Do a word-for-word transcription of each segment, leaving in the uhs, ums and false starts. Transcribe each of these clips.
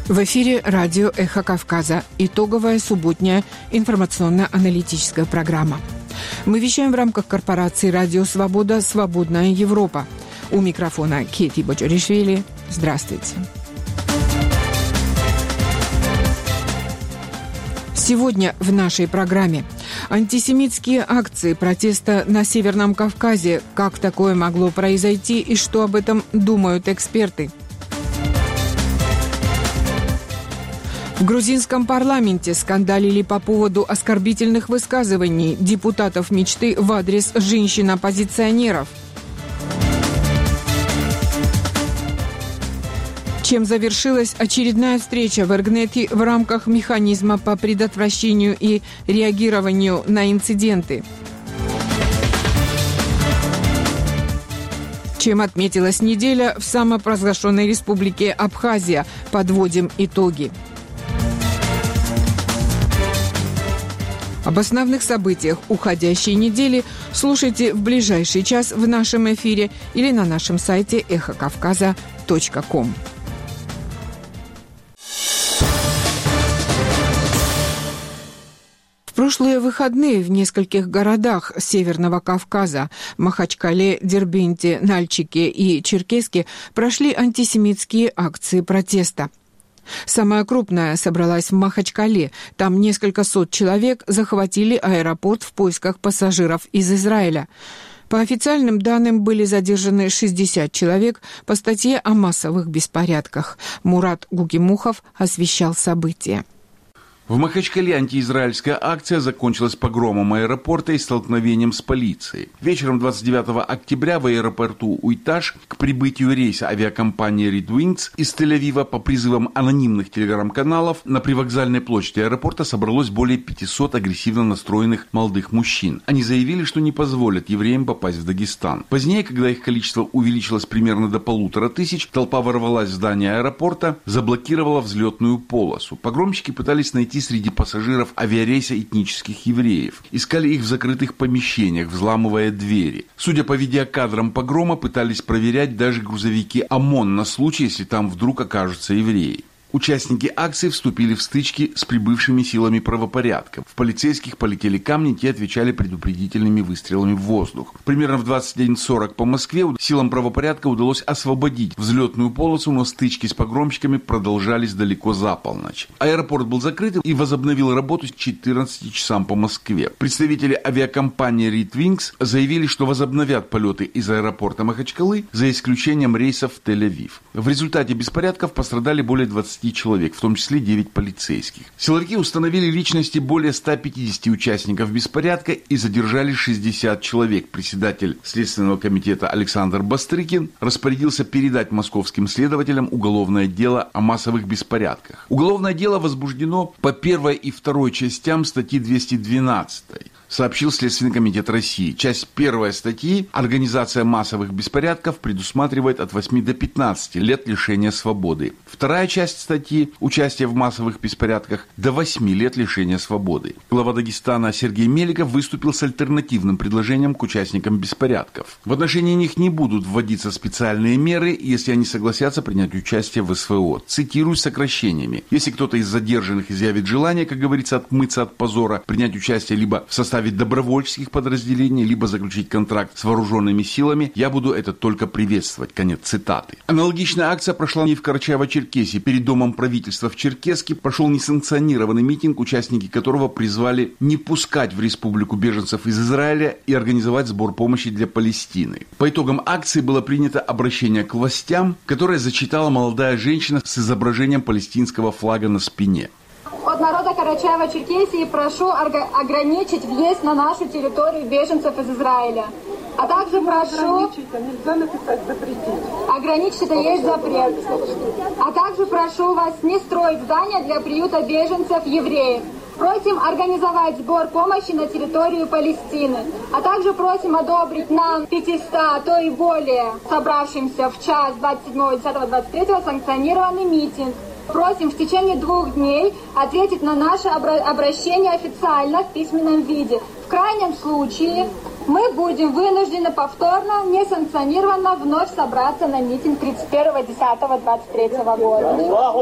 В эфире радио «Эхо Кавказа». Итоговая субботняя информационно-аналитическая программа. Мы вещаем в рамках корпорации «Радио Свобода. Свободная Европа». У микрофона Кети Боджоришвили. Здравствуйте. Сегодня в нашей программе антисемитские акции протеста на Северном Кавказе. Как такое могло произойти и что об этом думают эксперты? В грузинском парламенте скандалили по поводу оскорбительных высказываний депутатов мечты в адрес женщин-оппозиционеров. Чем завершилась очередная встреча в Эргнете в рамках механизма по предотвращению и реагированию на инциденты? Чем отметилась неделя в самопровозглашенной республике Абхазия? Подводим итоги. Об основных событиях уходящей недели слушайте в ближайший час в нашем эфире или на нашем сайте эхо кавказа точка ком. В прошлые выходные в нескольких городах Северного Кавказа – Махачкале, Дербенте, Нальчике и Черкесске – прошли антисемитские акции протеста. Самая крупная собралась в Махачкале. Там несколько сот человек захватили аэропорт в поисках пассажиров из Израиля. По официальным данным были задержаны шестьдесят человек по статье о массовых беспорядках. Мурат Гукимухов освещал события. В Махачкале антиизраильская акция закончилась погромом аэропорта и столкновением с полицией. Вечером двадцать девятого октября в аэропорту Уйташ к прибытию рейса авиакомпании Red Wings из Тель-Авива по призывам анонимных телеграм-каналов на привокзальной площади аэропорта собралось более пятисот агрессивно настроенных молодых мужчин. Они заявили, что не позволят евреям попасть в Дагестан. Позднее, когда их количество увеличилось примерно до полутора тысяч, толпа ворвалась в здание аэропорта, заблокировала взлетную полосу. Погромщики пытались найти среди пассажиров авиарейса этнических евреев. Искали их в закрытых помещениях, взламывая двери. Судя по видеокадрам погрома, пытались проверять даже грузовики ОМОН на случай, если там вдруг окажутся евреи. Участники акции вступили в стычки с прибывшими силами правопорядка. В полицейских полетели камни, те отвечали предупредительными выстрелами в воздух. Примерно в двадцать один сорок по Москве силам правопорядка удалось освободить взлетную полосу, но стычки с погромщиками продолжались далеко за полночь. Аэропорт был закрыт и возобновил работу с четырнадцати часам по Москве. Представители авиакомпании Red Wings заявили, что возобновят полеты из аэропорта Махачкалы за исключением рейсов в Тель-Авив. В результате беспорядков пострадали более двадцати человек, в том числе девять полицейских. Силовики установили личности более ста пятидесяти участников беспорядка и задержали шестьдесят человек. Председатель Следственного комитета Александр Бастрыкин распорядился передать московским следователям уголовное дело о массовых беспорядках. Уголовное дело возбуждено по первой и второй частям статьи двести двенадцать. Сообщил Следственный комитет России. Часть первой статьи «Организация массовых беспорядков» предусматривает от восьми до пятнадцати лет лишения свободы. Вторая часть статьи «Участие в массовых беспорядках» до восьми лет лишения свободы. Глава Дагестана Сергей Меликов выступил с альтернативным предложением к участникам беспорядков. В отношении них не будут вводиться специальные меры, если они согласятся принять участие в СВО. Цитирую сокращениями. Если кто-то из задержанных изъявит желание, как говорится, отмыться от позора, принять участие либо в составе добровольческих подразделений, либо заключить контракт с вооруженными силами, я буду это только приветствовать. Конец цитаты. Аналогичная акция прошла и в Карачаево-Черкесии. Перед домом правительства в Черкесске прошел несанкционированный митинг, участники которого призвали не пускать в республику беженцев из Израиля и организовать сбор помощи для Палестины. По итогам акции было принято обращение к властям, которое зачитала молодая женщина с изображением палестинского флага на спине. От народа Карачаево-Черкесии прошу ограничить въезд на нашу территорию беженцев из Израиля. А также прошу... Нельзя написать запретить. Ограничить, это есть запрет. А также прошу вас не строить здания для приюта беженцев евреев. Просим организовать сбор помощи на территорию Палестины. А также просим одобрить нам пятьсот, а то и более собравшимся в час двадцать седьмого десятого двадцать третьего санкционированный митинг. Просим в течение двух дней ответить на наше обращение официально в письменном виде. В крайнем случае мы будем вынуждены повторно, несанкционированно вновь собраться на митинг тридцать первого десятого двадцать третьего года.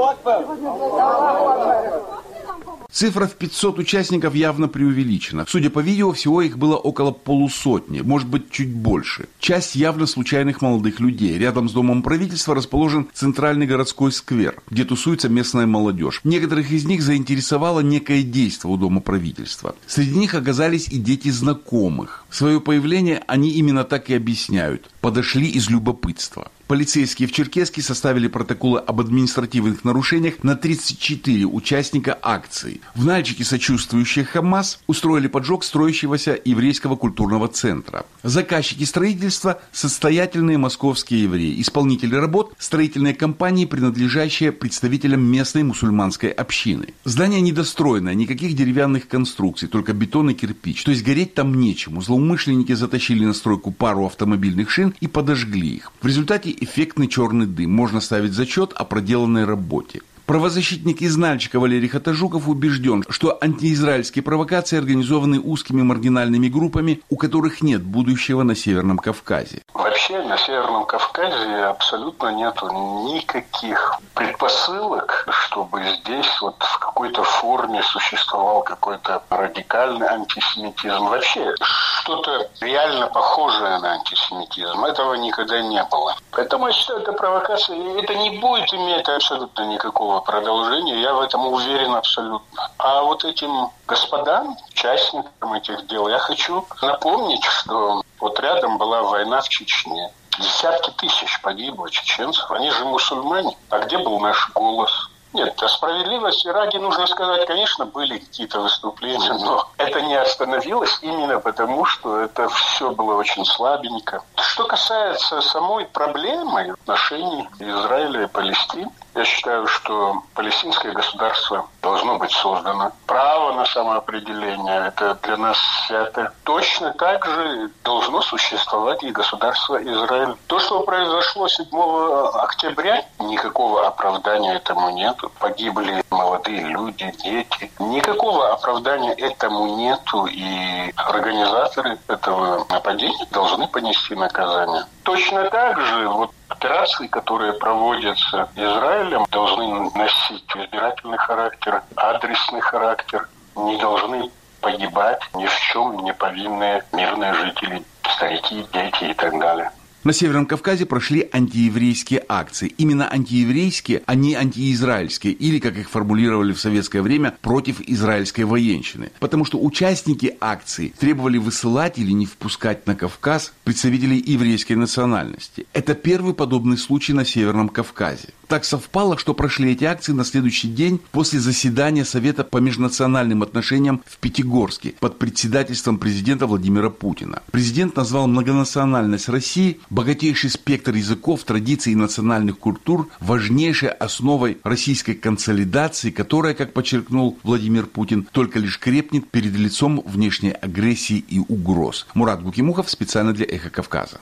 Цифра в пятьсот участников явно преувеличена. Судя по видео, всего их было около полусотни, может быть, чуть больше. Часть явно случайных молодых людей. Рядом с Домом правительства расположен центральный городской сквер, где тусуется местная молодежь. Некоторых из них заинтересовало некое действие у Дома правительства. Среди них оказались и дети знакомых. Свое появление они именно так и объясняют. Подошли из любопытства. Полицейские в Черкесске составили протоколы об административных нарушениях на тридцать четыре участника акции. В Нальчике, сочувствующие ХАМАС, устроили поджог строящегося еврейского культурного центра. Заказчики строительства – состоятельные московские евреи. Исполнители работ – строительные компании, принадлежащие представителям местной мусульманской общины. Здание недостроенное, никаких деревянных конструкций, только бетон и кирпич. То есть гореть там нечему. Злоумышленники затащили на стройку пару автомобильных шин и подожгли их. В результате эффектный черный дым. Можно ставить зачет о проделанной работе. Правозащитник из Нальчика Валерий Хатажуков убежден, что антиизраильские провокации организованы узкими маргинальными группами, у которых нет будущего на Северном Кавказе. Вообще на Северном Кавказе абсолютно нету никаких предпосылок, чтобы здесь вот в какой-то форме существовал какой-то радикальный антисемитизм. Вообще что-то реально похожее на антисемитизм. Этого никогда не было. Поэтому я считаю, это провокация. И это не будет иметь абсолютно никакого продолжения. Я в этом уверен абсолютно. А вот этим господам, участникам этих дел, я хочу напомнить, что вот рядом была война в Чечне. Десятки тысяч погибло чеченцев. Они же мусульмане. А где был наш голос? Нет, о справедливости ради нужно сказать, конечно, были какие-то выступления, но это не остановилось именно потому, что это все было очень слабенько. Что касается самой проблемы отношений Израиля и Палестины, я считаю, что палестинское государство должно быть создано. Право на самоопределение – это для нас свято. Точно так же должно существовать и государство Израиль. То, что произошло седьмого октября, никакого оправдания этому нет. Погибли молодые люди, дети. Никакого оправдания этому нету, и организаторы этого нападения должны понести наказание. Точно так же вот операции, которые проводятся Израилем, должны носить избирательный характер, адресный характер, не должны погибать ни в чем не повинные мирные жители, старики, дети и так далее. На Северном Кавказе прошли антиеврейские акции. Именно антиеврейские, а не антиизраильские, или, как их формулировали в советское время, против израильской военщины. Потому что участники акции требовали высылать или не впускать на Кавказ представителей еврейской национальности. Это первый подобный случай на Северном Кавказе. Так совпало, что прошли эти акции на следующий день после заседания Совета по межнациональным отношениям в Пятигорске под председательством президента Владимира Путина. Президент назвал многонациональность России, богатейший спектр языков, традиций и национальных культур важнейшей основой российской консолидации, которая, как подчеркнул Владимир Путин, только лишь крепнет перед лицом внешней агрессии и угроз. Мурат Гукимухов специально для «Эхо Кавказа».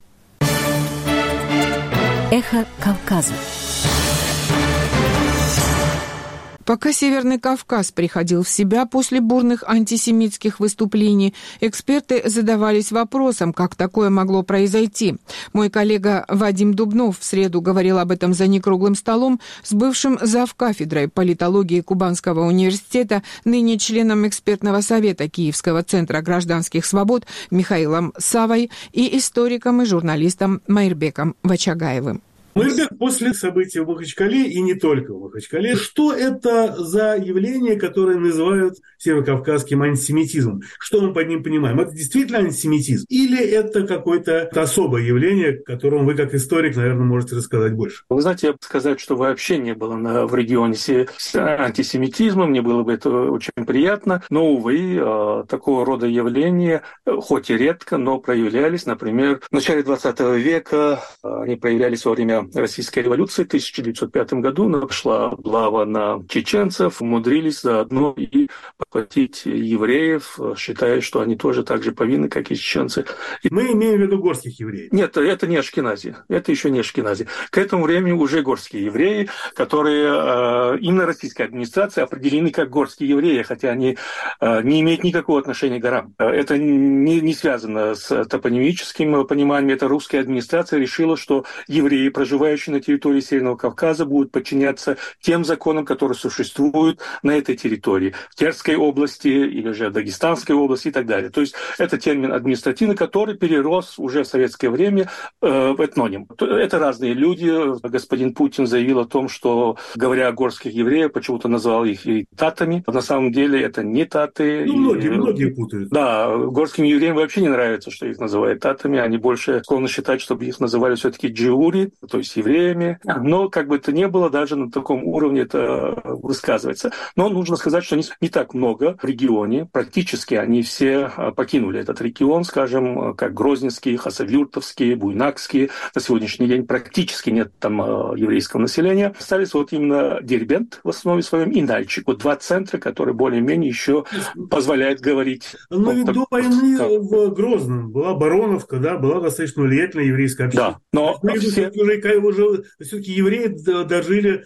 «Эхо Кавказа». Пока Северный Кавказ приходил в себя после бурных антисемитских выступлений, эксперты задавались вопросом, как такое могло произойти. Мой коллега Вадим Дубнов в среду говорил об этом за некруглым столом с бывшим завкафедрой политологии Кубанского университета, ныне членом экспертного совета Киевского центра гражданских свобод Михаилом Савой и историком и журналистом Майрбеком Вачагаевым. Майрбек, после событий в Махачкале и не только в Махачкале, что это за явление, которое называют северокавказским антисемитизмом? Что мы под ним понимаем? Это действительно антисемитизм? Или это какое-то особое явление, о котором вы, как историк, наверное, можете рассказать больше? Вы знаете, я бы сказать, что вообще не было на, в регионе с антисемитизмом, мне было бы это очень приятно, но, увы, такого рода явления, хоть и редко, но проявлялись, например, в начале двадцатого века, они проявлялись во время года российской революции в тысяча девятьсот пятом году нашла облава на чеченцев, умудрились заодно и похватить евреев, считая, что они тоже так же повинны, как и чеченцы. Мы имеем в виду горских евреев. Нет, это не ашкенази. Это еще не ашкенази. К этому времени уже горские евреи, которые э, именно российской администрации определены как горские евреи, хотя они э, не имеют никакого отношения к горам. Это не, не связано с топонимическим пониманием. Это русская администрация решила, что евреи, проживающие на территории Северного Кавказа, будут подчиняться тем законам, которые существуют на этой территории. В Терской области или же Дагестанской области и так далее. То есть это термин административный, который перерос уже в советское время э, в этноним. Это разные люди. Господин Путин заявил о том, что, говоря о горских евреев, почему-то назвал их и татами. На самом деле это не таты. Ну, многие, и, многие путают. Да, горским евреям вообще не нравится, что их называют татами. Они больше склонны считать, чтобы их называли все-таки джиури, то есть евреями. Но как бы то ни было, даже на таком уровне это высказывается. Но нужно сказать, что не так много в регионе. Практически они все покинули этот регион, скажем, как Грозненские, Хасавюртовские, Буйнакские. На сегодняшний день практически нет там еврейского населения. Остались вот именно Дербент в основе своем и Нальчик. Вот два центра, которые более-менее еще позволяют говорить. Но вот ведь так, до войны как... в Грозном была Бароновка, да, была достаточно влиятельная еврейская община. Да, но мы все... уже, уже все-таки евреи дожили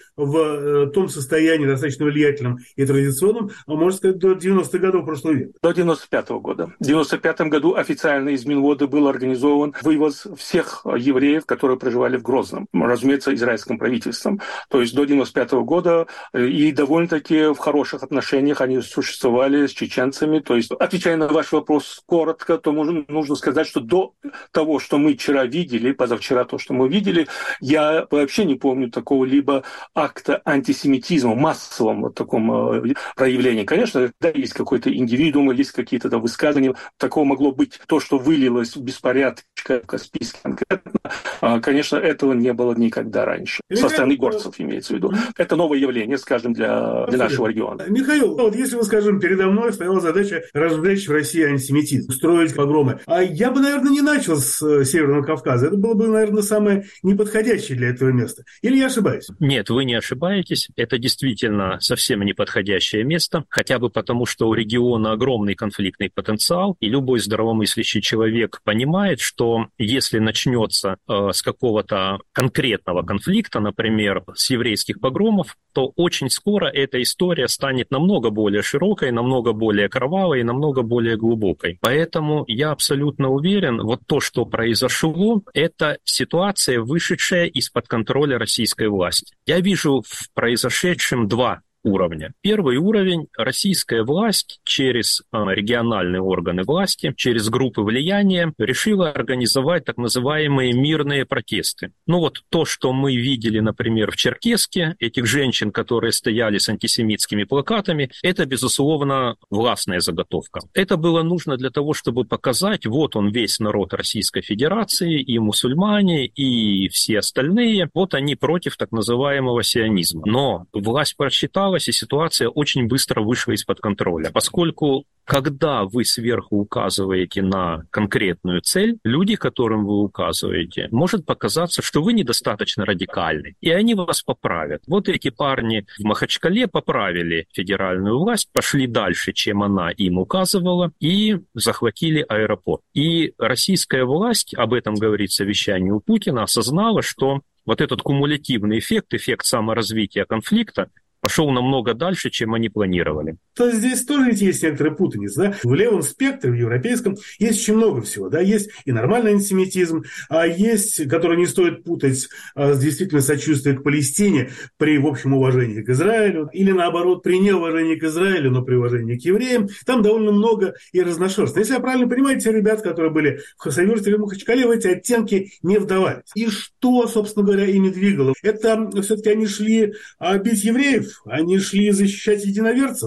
в том состоянии достаточно влиятельном и традиционном, а можно сказать, до девяностых годов прошлого века. До девяносто пятого года. В девяносто пятом году официально из Минвода был организован вывоз всех евреев, которые проживали в Грозном, разумеется, израильским правительством. То есть до девяносто пятого года и довольно-таки в хороших отношениях они существовали с чеченцами. То есть, отвечая на ваш вопрос коротко, то нужно сказать, что до того, что мы вчера видели, позавчера то, что мы видели, я вообще не помню такого либо акта антисемитизма, массовом вот таком проявлении. Конечно, да, есть какой-то индивидуум, есть какие-то там высказывания. Такого могло быть. То, что вылилось в беспорядок в Каспийске конкретно, конечно, этого не было никогда раньше. Михаил, со стороны горцев имеется в виду. Это новое явление, скажем, для, для нашего региона. Михаил, вот если вы, скажем, передо мной стояла задача разжечь в России антисемитизм, устроить погромы, а я бы, наверное, не начал с Северного Кавказа. Это было бы, наверное, самое неподходящее для этого места. Или я ошибаюсь? Нет, вы не ошибаетесь. Это действительно совсем неподходящее место, хотя бы потому, что у региона огромный конфликтный потенциал, и любой здравомыслящий человек понимает, что если начнется э, с какого-то конкретного конфликта, например, с еврейских погромов, то очень скоро эта история станет намного более широкой, намного более кровавой и намного более глубокой. Поэтому я абсолютно уверен, вот то, что произошло, это ситуация, вышедшая из-под контроля российской власти. Я вижу в произошедшем два уровня. Первый уровень – российская власть через э, региональные органы власти, через группы влияния решила организовать так называемые мирные протесты. Ну вот то, что мы видели, например, в Черкесске, этих женщин, которые стояли с антисемитскими плакатами, это, безусловно, властная заготовка. Это было нужно для того, чтобы показать, вот он весь народ Российской Федерации, и мусульмане, и все остальные, вот они против так называемого сионизма. Но власть просчитала, и ситуация очень быстро вышла из-под контроля, поскольку когда вы сверху указываете на конкретную цель, люди, которым вы указываете, может показаться, что вы недостаточно радикальны, и они вас поправят. Вот эти парни в Махачкале поправили федеральную власть, пошли дальше, чем она им указывала, и захватили аэропорт. И российская власть, об этом говорит совещание у Путина, осознала, что вот этот кумулятивный эффект, эффект саморазвития конфликта, пошел намного дальше, чем они планировали. То здесь тоже ведь есть некоторая путаница. Да? В левом спектре, в европейском, есть очень много всего. Да? Есть и нормальный антисемитизм, а есть, который не стоит путать а, с действительно сочувствием к Палестине при, в общем, уважении к Израилю, или наоборот, при неуважении к Израилю, но при уважении к евреям. Там довольно много и разношерстно. Если я правильно понимаю, те ребята, которые были в Хасавюрте или Махачкале, в эти оттенки не вдавались. И что, собственно говоря, ими двигало? Это все-таки они шли а, бить евреев, они шли защищать единоверцев. А я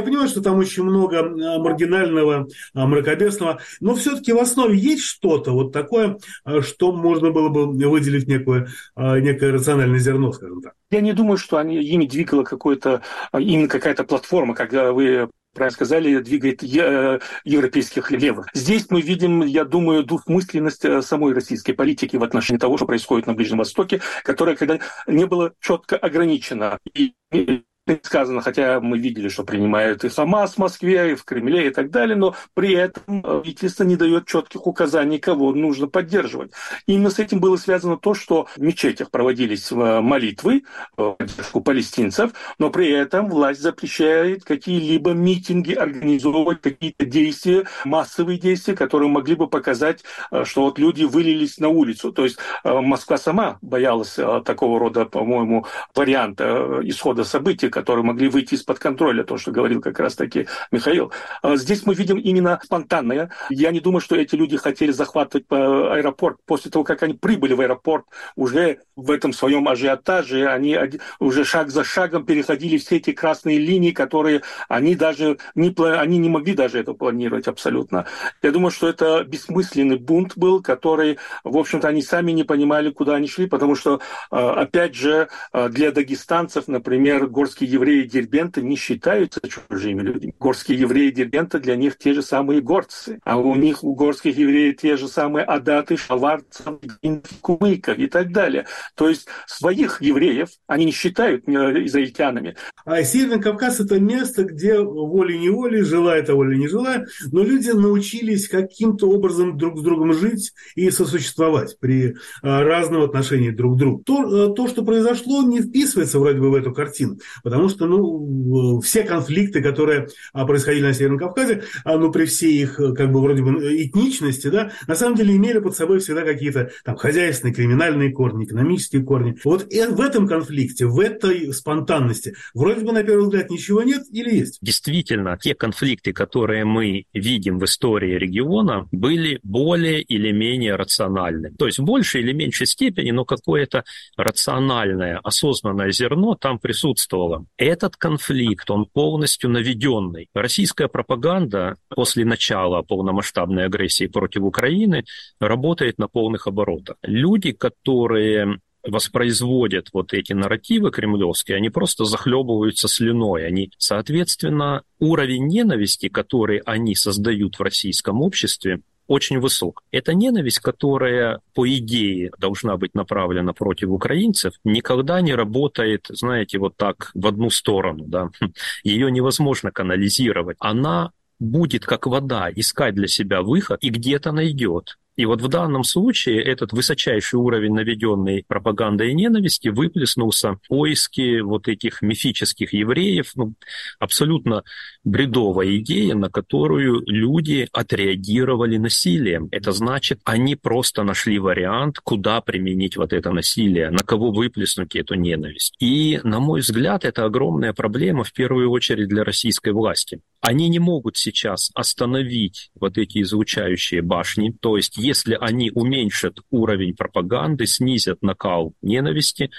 понимаю, что там очень много маргинального, мракобесного, но все-таки в основе есть что-то вот такое, что можно было бы выделить некое, некое рациональное зерно, скажем так. Я не думаю, что они, ими двигала какой-то, именно какая-то платформа, когда вы правильно сказали, двигает европейских левых. Здесь мы видим, я думаю, двусмысленность самой российской политики в отношении того, что происходит на Ближнем Востоке, которая когда не была четко ограничена. И сказано, хотя мы видели, что принимают и Хамас в Москве, и в Кремле, и так далее, но при этом правительство не дает четких указаний, кого нужно поддерживать. И именно с этим было связано то, что в мечетях проводились молитвы в поддержку палестинцев, но при этом власть запрещает какие-либо митинги, организовывать какие-то действия, массовые действия, которые могли бы показать, что вот люди вылились на улицу. То есть Москва сама боялась такого рода, по-моему, варианта исхода событий, которые могли выйти из-под контроля, то, что говорил как раз-таки Михаил. Здесь мы видим именно спонтанное. Я не думаю, что эти люди хотели захватывать аэропорт. После того, как они прибыли в аэропорт, уже в этом своем ажиотаже, они уже шаг за шагом переходили все эти красные линии, которые они даже не, они не могли даже это планировать абсолютно. Я думаю, что это бессмысленный бунт был, который, в общем-то, они сами не понимали, куда они шли, потому что, опять же, для дагестанцев, например, горские евреи Дербента не считаются чужими людьми. Горские евреи Дербента для них те же самые горцы. А у них, у горских евреев, те же самые адаты, шаварцы, кумыков и так далее. То есть своих евреев они не считают израильтянами. А Северный Кавказ – это место, где волей-неволей, желая того или не желая, но люди научились каким-то образом друг с другом жить и сосуществовать при разном отношении друг к другу. То, то, что произошло, не вписывается вроде бы в эту картину. Потому что ну, все конфликты, которые происходили на Северном Кавказе, ну, при всей их как бы вроде бы этничности, да, на самом деле имели под собой всегда какие-то там хозяйственные, криминальные корни, экономические корни. Вот и в этом конфликте, в этой спонтанности вроде бы на первый взгляд ничего нет или есть? Действительно, те конфликты, которые мы видим в истории региона, были более или менее рациональны. То есть в большей или меньшей степени, но какое-то рациональное, осознанное зерно там присутствовало. Этот конфликт, он полностью наведенный. Российская пропаганда после начала полномасштабной агрессии против Украины работает на полных оборотах. Люди, которые воспроизводят вот эти нарративы кремлевские, они просто захлебываются слюной. Они, соответственно, уровень ненависти, который они создают в российском обществе, очень высок. Эта ненависть, которая, по идее, должна быть направлена против украинцев, никогда не работает, знаете, вот так в одну сторону. Да? Ее невозможно канализировать. Она будет, как вода, искать для себя выход и где-то найдет. И вот в данном случае этот высочайший уровень наведенной пропаганды и ненависти выплеснулся в поиске вот этих мифических евреев. Ну, абсолютно бредовая идея, на которую люди отреагировали насилием. Это значит, они просто нашли вариант, куда применить вот это насилие, на кого выплеснуть эту ненависть. И, на мой взгляд, это огромная проблема в первую очередь для российской власти. Они не могут сейчас остановить вот эти излучающие башни, то есть если они уменьшат уровень пропаганды, снизят накал ненависти,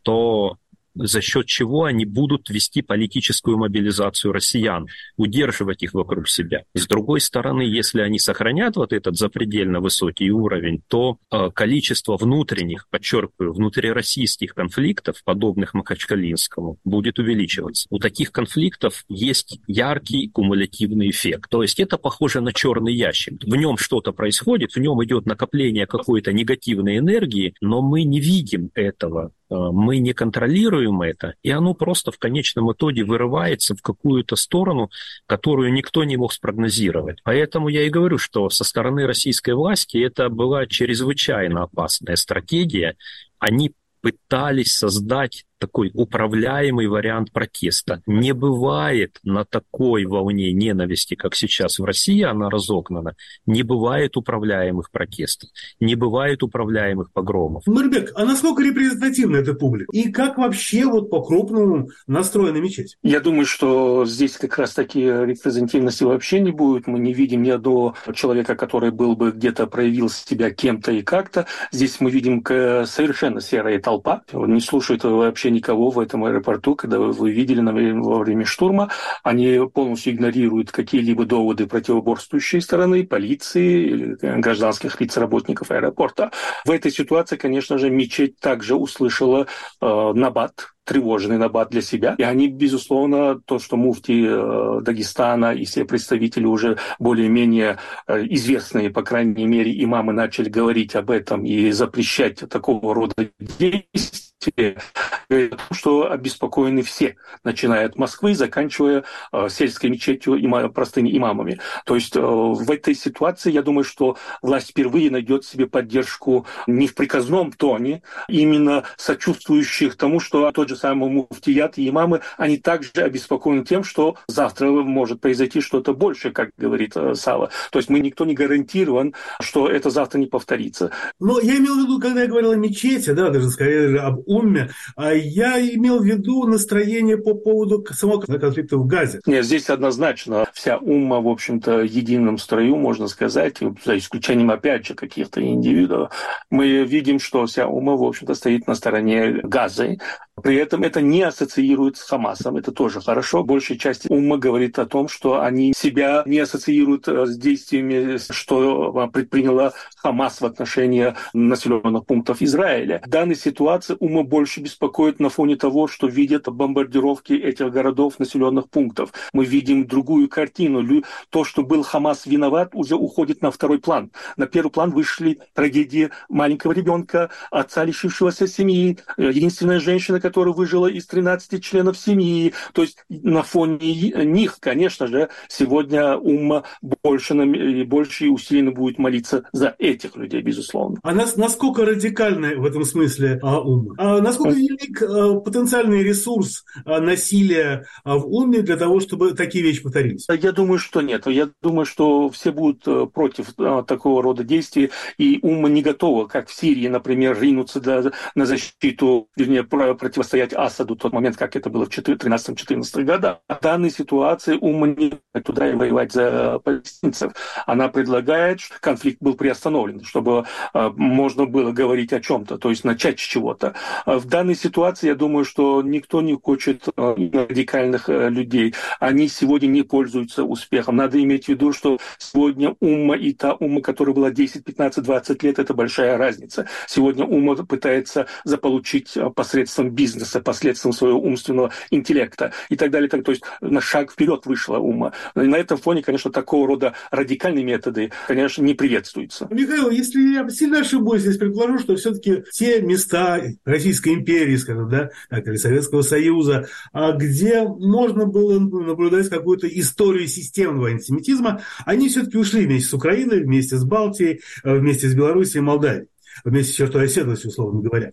то за счет чего они будут вести политическую мобилизацию россиян, удерживать их вокруг себя. С другой стороны, если они сохранят вот этот запредельно высокий уровень, то э, количество внутренних, подчеркиваю, внутрироссийских конфликтов, подобных Махачкалинскому, будет увеличиваться. У таких конфликтов есть яркий кумулятивный эффект. То есть это похоже на черный ящик. В нем что-то происходит, в нем идет накопление какой-то негативной энергии, но мы не видим этого. Мы не контролируем это, и оно просто в конечном итоге вырывается в какую-то сторону, которую никто не мог спрогнозировать. Поэтому я и говорю, что со стороны российской власти это была чрезвычайно опасная стратегия. Они пытались создать такой управляемый вариант протеста. Не бывает на такой волне ненависти, как сейчас в России она разогнана, не бывает управляемых протестов, не бывает управляемых погромов. Нурбек, а насколько репрезентативна эта публика? И как вообще вот по-крупному настроена мечеть? Я думаю, что здесь как раз-таки репрезентативности вообще не будет. Мы не видим ни одного человека, который был бы где-то проявил себя кем-то и как-то. Здесь мы видим совершенно серая толпа, не слушает вообще никого в этом аэропорту, когда вы видели во время штурма, они полностью игнорируют какие-либо доводы противоборствующей стороны, полиции или гражданских лиц, работников аэропорта. В этой ситуации, конечно же, мечеть также услышала э, набат, тревожный набат для себя. И они, безусловно, то, что муфти э, Дагестана и все представители уже более-менее э, известные, по крайней мере, имамы начали говорить об этом и запрещать такого рода действия, говорит о том, что обеспокоены все, начиная от Москвы и заканчивая э, сельской мечетью и простыми имамами. То есть э, в этой ситуации, я думаю, что власть впервые найдет себе поддержку не в приказном тоне, именно сочувствующих тому, что тот же самый муфтият и имамы, они также обеспокоены тем, что завтра может произойти что-то большее, как говорит э, Сава. То есть мы никто не гарантирован, что это завтра не повторится. Но я имел в виду, когда я говорил о мечети, да, даже скорее об умме, я имел в виду настроение по поводу самого конфликта в Газе. Нет, здесь однозначно вся умма, в общем-то, в едином строю, можно сказать, за исключением, опять же, каких-то индивидуов. Мы видим, что вся умма, в общем-то, стоит на стороне Газы. При этом это не ассоциирует с Хамасом, это тоже хорошо. Большая часть умма говорит о том, что они себя не ассоциируют с действиями, что предприняла Хамас в отношении населенных пунктов Израиля. В данной ситуации умма больше беспокоит на фоне того, что видят бомбардировки этих городов, населенных пунктов. Мы видим другую картину. То, что был Хамас виноват, уже уходит на второй план. На первый план вышли трагедии маленького ребенка, отца лишившегося семьи, единственная женщина, которая выжила из тринадцати членов семьи. То есть на фоне них, конечно же, сегодня умма больше и больше усиленно будет молиться за этих людей, безусловно. А нас, насколько радикальна в этом смысле а, умма? А насколько велик а, потенциальный ресурс а, насилия а, в умме для того, чтобы такие вещи повторились? Я думаю, что нет. Я думаю, что все будут против а, такого рода действий, и умма не готова, как в Сирии, например, ринуться для, на защиту, вернее, противостоять Асаду в тот момент, как это было в тринадцатом-четырнадцатом годах. В данной ситуации умма не туда и воевать за палестинцев. Она предлагает, чтобы конфликт был приостановлен, чтобы э, можно было говорить о чем-то, то есть начать с чего-то. В данной ситуации, я думаю, что никто не хочет э, радикальных э, людей. Они сегодня не пользуются успехом. Надо иметь в виду, что сегодня умма и та умма, которая была десять, пятнадцать, двадцать лет, это большая разница. Сегодня умма пытается заполучить посредством бизнеса, посредством своего умственного интеллекта и так далее. То есть на шаг вперед вышла умма. На этом фоне, конечно, такого рода радикальные методы, конечно, не приветствуются. Михаил, если я сильно ошибусь, если предположу, что все-таки те места Российской империи, скажем, да, или Советского Союза, где можно было наблюдать какую-то историю системного антисемитизма, они все-таки ушли вместе с Украиной, вместе с Балтией, вместе с Белоруссией и Молдавией. Вместе с чертой оседлости, условно говоря.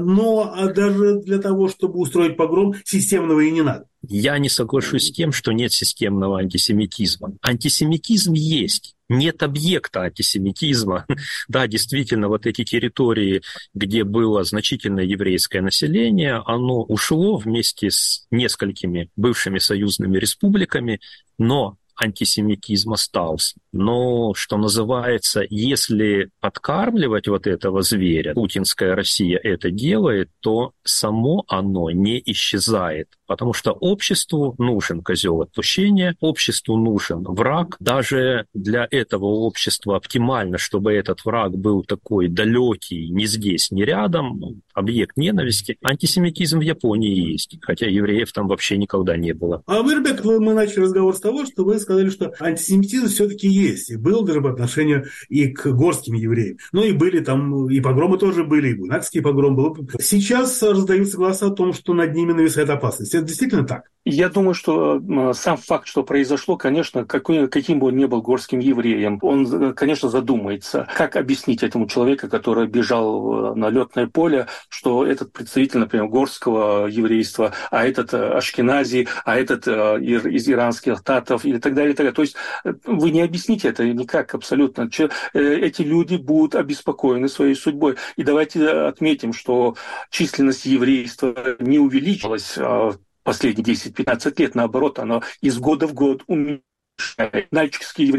Но даже для того, чтобы устроить погром, системного и не надо. Я не соглашусь с тем, что нет системного антисемитизма. Антисемитизм есть. Нет объекта антисемитизма. Да, действительно, вот эти территории, где было значительное еврейское население, оно ушло вместе с несколькими бывшими союзными республиками, но антисемитизм остался. Но, что называется, если подкармливать вот этого зверя, путинская Россия это делает, то само оно не исчезает. Потому что обществу нужен козел отпущения, обществу нужен враг. Даже для этого общества оптимально, чтобы этот враг был такой далекий, не здесь, не рядом, объект ненависти. Антисемитизм в Японии есть, хотя евреев там вообще никогда не было. А вы, Ребек, мы начали разговор с того, что вы сказали, что антисемитизм все-таки есть. И был даже по отношению и к горским евреям. Ну и были там, и погромы тоже были, и бунакский погром был. Сейчас раздаются голоса о том, что над ними нависает опасность. Это действительно так? Я думаю, что сам факт, что произошло, конечно, какой, каким бы он ни был горским евреем, он, конечно, задумается, как объяснить этому человеку, который бежал на летное поле, что этот представитель, например, горского еврейства, а этот ашкенази, а этот из иранских татов и так далее, и так далее. То есть вы не объясните это никак абсолютно. Эти люди будут обеспокоены своей судьбой. И давайте отметим, что численность еврейства не увеличилась последние десять-пятнадцать лет, наоборот, оно из года в год уменьшается. Нальчикские евреи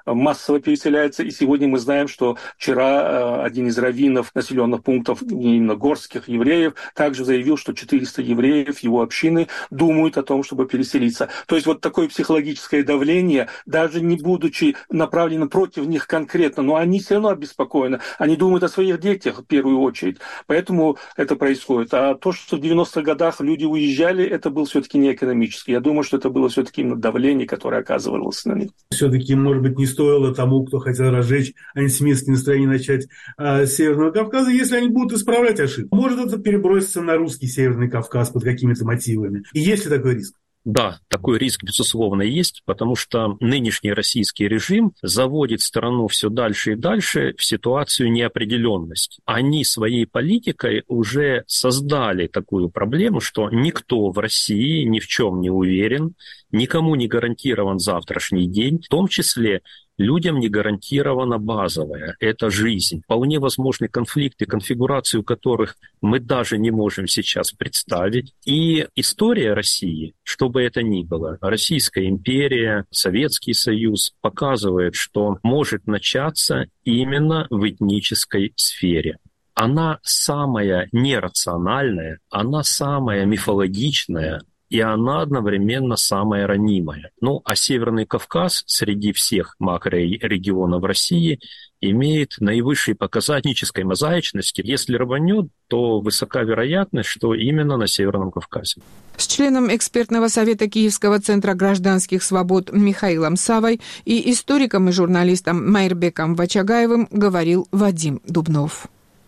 массово переселяется. И сегодня мы знаем, что вчера один из раввинов населенных пунктов, именно горских евреев, также заявил, что четыреста евреев его общины думают о том, чтобы переселиться. То есть вот такое психологическое давление, даже не будучи направлено против них конкретно, но они все равно обеспокоены. Они думают о своих детях в первую очередь. Поэтому это происходит. А то, что в девяностых годах люди уезжали, это было все-таки не экономически. Я думаю, что это было все-таки именно давление, которое оказывалось на них. Все-таки, может быть, не стоило тому, кто хотел разжечь антисемитские настроения, начать а, с Северного Кавказа, если они будут исправлять ошибки. Может это переброситься на русский Северный Кавказ под какими-то мотивами. И есть ли такой риск? Да, такой риск, безусловно, есть, потому что нынешний российский режим заводит страну все дальше и дальше в ситуацию неопределенности. Они своей политикой уже создали такую проблему, что никто в России ни в чем не уверен, никому не гарантирован завтрашний день, в том числе людям не гарантирована базовая – это жизнь. Вполне возможны конфликты, конфигурацию которых мы даже не можем сейчас представить. И история России, что бы это ни было, Российская империя, Советский Союз, показывает, что может начаться именно в этнической сфере. Она самая нерациональная, она самая мифологичная, и она одновременно самая ранимая. Ну, а Северный Кавказ среди всех макрорегионов России имеет наивысший показатель этнической мозаичности. Если рванет, то высока вероятность, что именно на Северном Кавказе. С членом экспертного совета Киевского центра гражданских свобод Михаилом Савой и историком и журналистом Майрбеком Вачагаевым говорил Вадим Дубнов.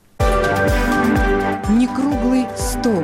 Некруглый стол.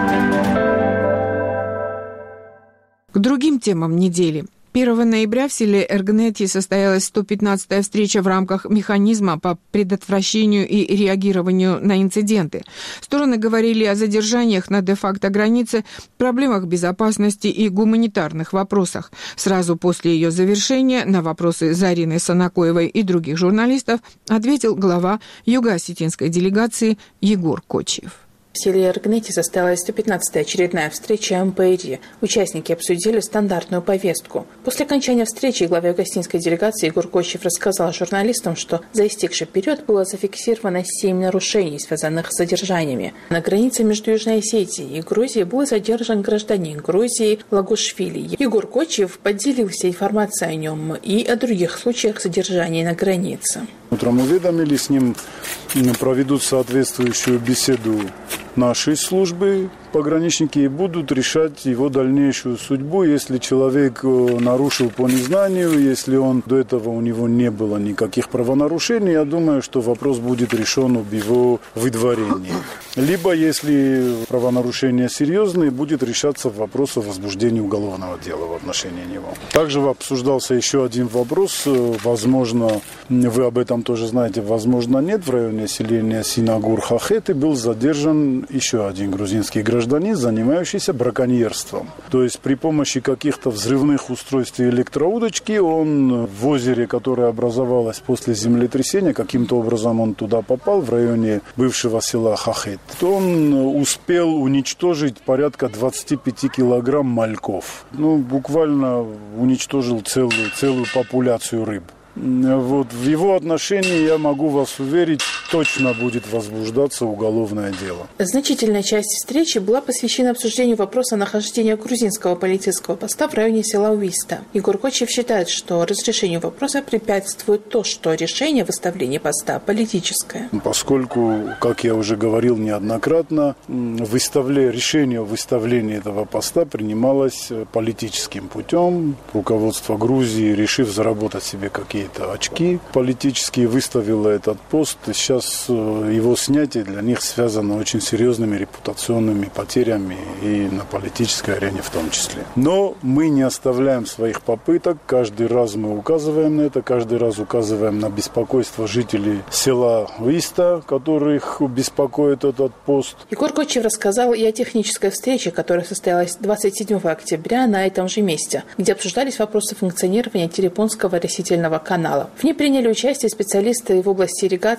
К другим темам недели. первого ноября в селе Эргнети состоялась сто пятнадцатая встреча в рамках механизма по предотвращению и реагированию на инциденты. Стороны говорили о задержаниях на де-факто границе, проблемах безопасности и гуманитарных вопросах. Сразу после ее завершения на вопросы Зарины Санакоевой и других журналистов ответил глава юго-осетинской делегации Егор Кочиев. В селе Эргнети состоялась сто пятнадцатая очередная встреча эм пэ и ди. Участники обсудили стандартную повестку. После окончания встречи глава юго-осетинской делегации Егор Кочиев рассказал журналистам, что за истекший период было зафиксировано семь нарушений, связанных с задержаниями. На границе между Южной Осетией и Грузией был задержан гражданин Грузии Лагушвили. Егор Кочиев поделился информацией о нем и о других случаях задержания на границе. Утром уведомили, с ним проведут соответствующую беседу нашей службы, пограничники, и будут решать его дальнейшую судьбу. Если человек нарушил по незнанию, если он до этого у него не было никаких правонарушений, я думаю, что вопрос будет решен об его выдворении. Либо, если правонарушения серьезные, будет решаться вопрос о возбуждении уголовного дела в отношении него. Также обсуждался еще один вопрос. Возможно, вы об этом тоже знаете, возможно, нет. В районе селения Синагур-Хахеты был задержан еще один грузинский гражданин, занимающийся браконьерством. То есть при помощи каких-то взрывных устройств и электроудочки он в озере, которое образовалось после землетрясения, каким-то образом он туда попал, в районе бывшего села Хахет. Он успел уничтожить порядка двадцать пять килограмм мальков. Ну, буквально уничтожил целую, целую популяцию рыб. Вот, в его отношении, я могу вас уверить, точно будет возбуждаться уголовное дело. Значительная часть встречи была посвящена обсуждению вопроса нахождения грузинского полицейского поста в районе села Уиста. Егор Кочиев считает, что разрешению вопроса препятствует то, что решение выставления поста политическое. Поскольку, как я уже говорил неоднократно, выставление, решение о выставлении этого поста принималось политическим путем. Руководство Грузии, решив заработать себе какие-то очки политические, выставило этот пост. И сейчас его снятие для них связано очень серьезными репутационными потерями и на политической арене в том числе. Но мы не оставляем своих попыток. Каждый раз мы указываем на это, каждый раз указываем на беспокойство жителей села Уиста, которых беспокоит этот пост. Егор Кочиев рассказал и о технической встрече, которая состоялась двадцать седьмого октября на этом же месте, где обсуждались вопросы функционирования Терепонского растительного канала. В ней приняли участие специалисты в области ирригации из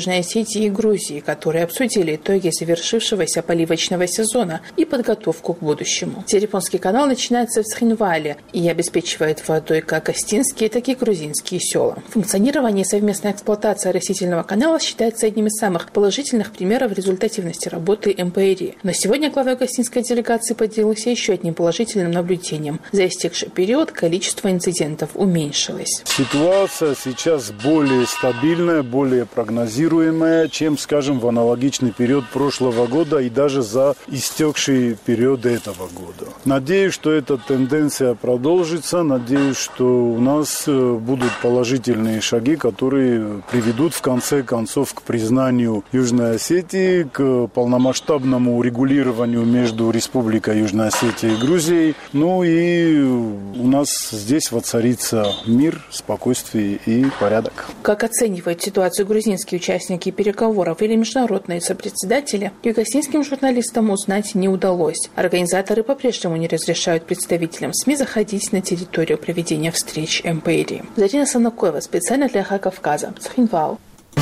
Южной Осетии и Грузии, которые обсудили итоги завершившегося поливочного сезона и подготовку к будущему. Телефонский канал начинается в Цхинвале и обеспечивает водой как остинские, так и грузинские села. Функционирование и совместная эксплуатация растительного канала считается одним из самых положительных примеров результативности работы эм пэ эр и. Но сегодня глава гостинской делегации поделился еще одним положительным наблюдением. За истекший период количество инцидентов уменьшилось. Ситуация сейчас более стабильная, более прогнозируемая, чем, скажем, в аналогичный период прошлого года и даже за истекший период этого года. Надеюсь, что эта тенденция продолжится. Надеюсь, что у нас будут положительные шаги, которые приведут в конце концов к признанию Южной Осетии, к полномасштабному урегулированию между Республикой Южная Осетия и Грузией. Ну и у нас здесь воцарится мир, спокойствие и порядок. Как оценивают ситуацию грузинские участники переговоров или международные сопредседатели, югославским журналистам узнать не удалось. Организаторы по-прежнему не разрешают представителям СМИ заходить на территорию проведения встреч эм пэ эр и. Зарина Санакоева, специально для Эхо Кавказа, Цхинвал.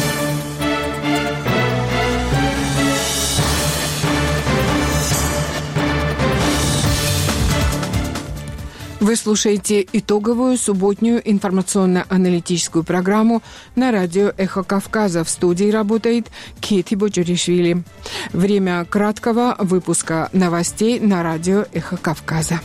Вы слушаете итоговую субботнюю информационно-аналитическую программу на радио «Эхо Кавказа». В студии работает Кити Боджоришвили. Время краткого выпуска новостей на радио «Эхо Кавказа».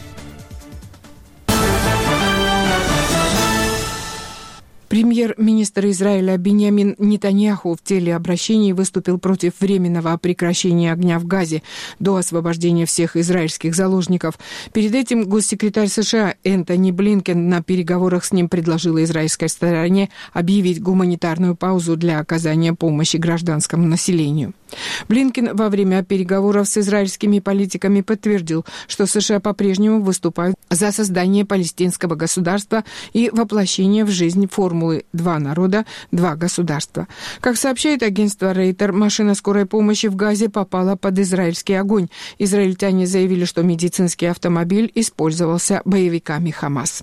Премьер-министр Израиля Биньямин Нетаньяху в телеобращении выступил против временного прекращения огня в Газе до освобождения всех израильских заложников. Перед этим госсекретарь США Энтони Блинкен на переговорах с ним предложил израильской стороне объявить гуманитарную паузу для оказания помощи гражданскому населению. Блинкен во время переговоров с израильскими политиками подтвердил, что США по-прежнему выступают за создание палестинского государства и воплощение в жизнь формулы «два народа, два государства». Как сообщает агентство Рейтер, машина скорой помощи в Газе попала под израильский огонь. Израильтяне заявили, что медицинский автомобиль использовался боевиками Хамас.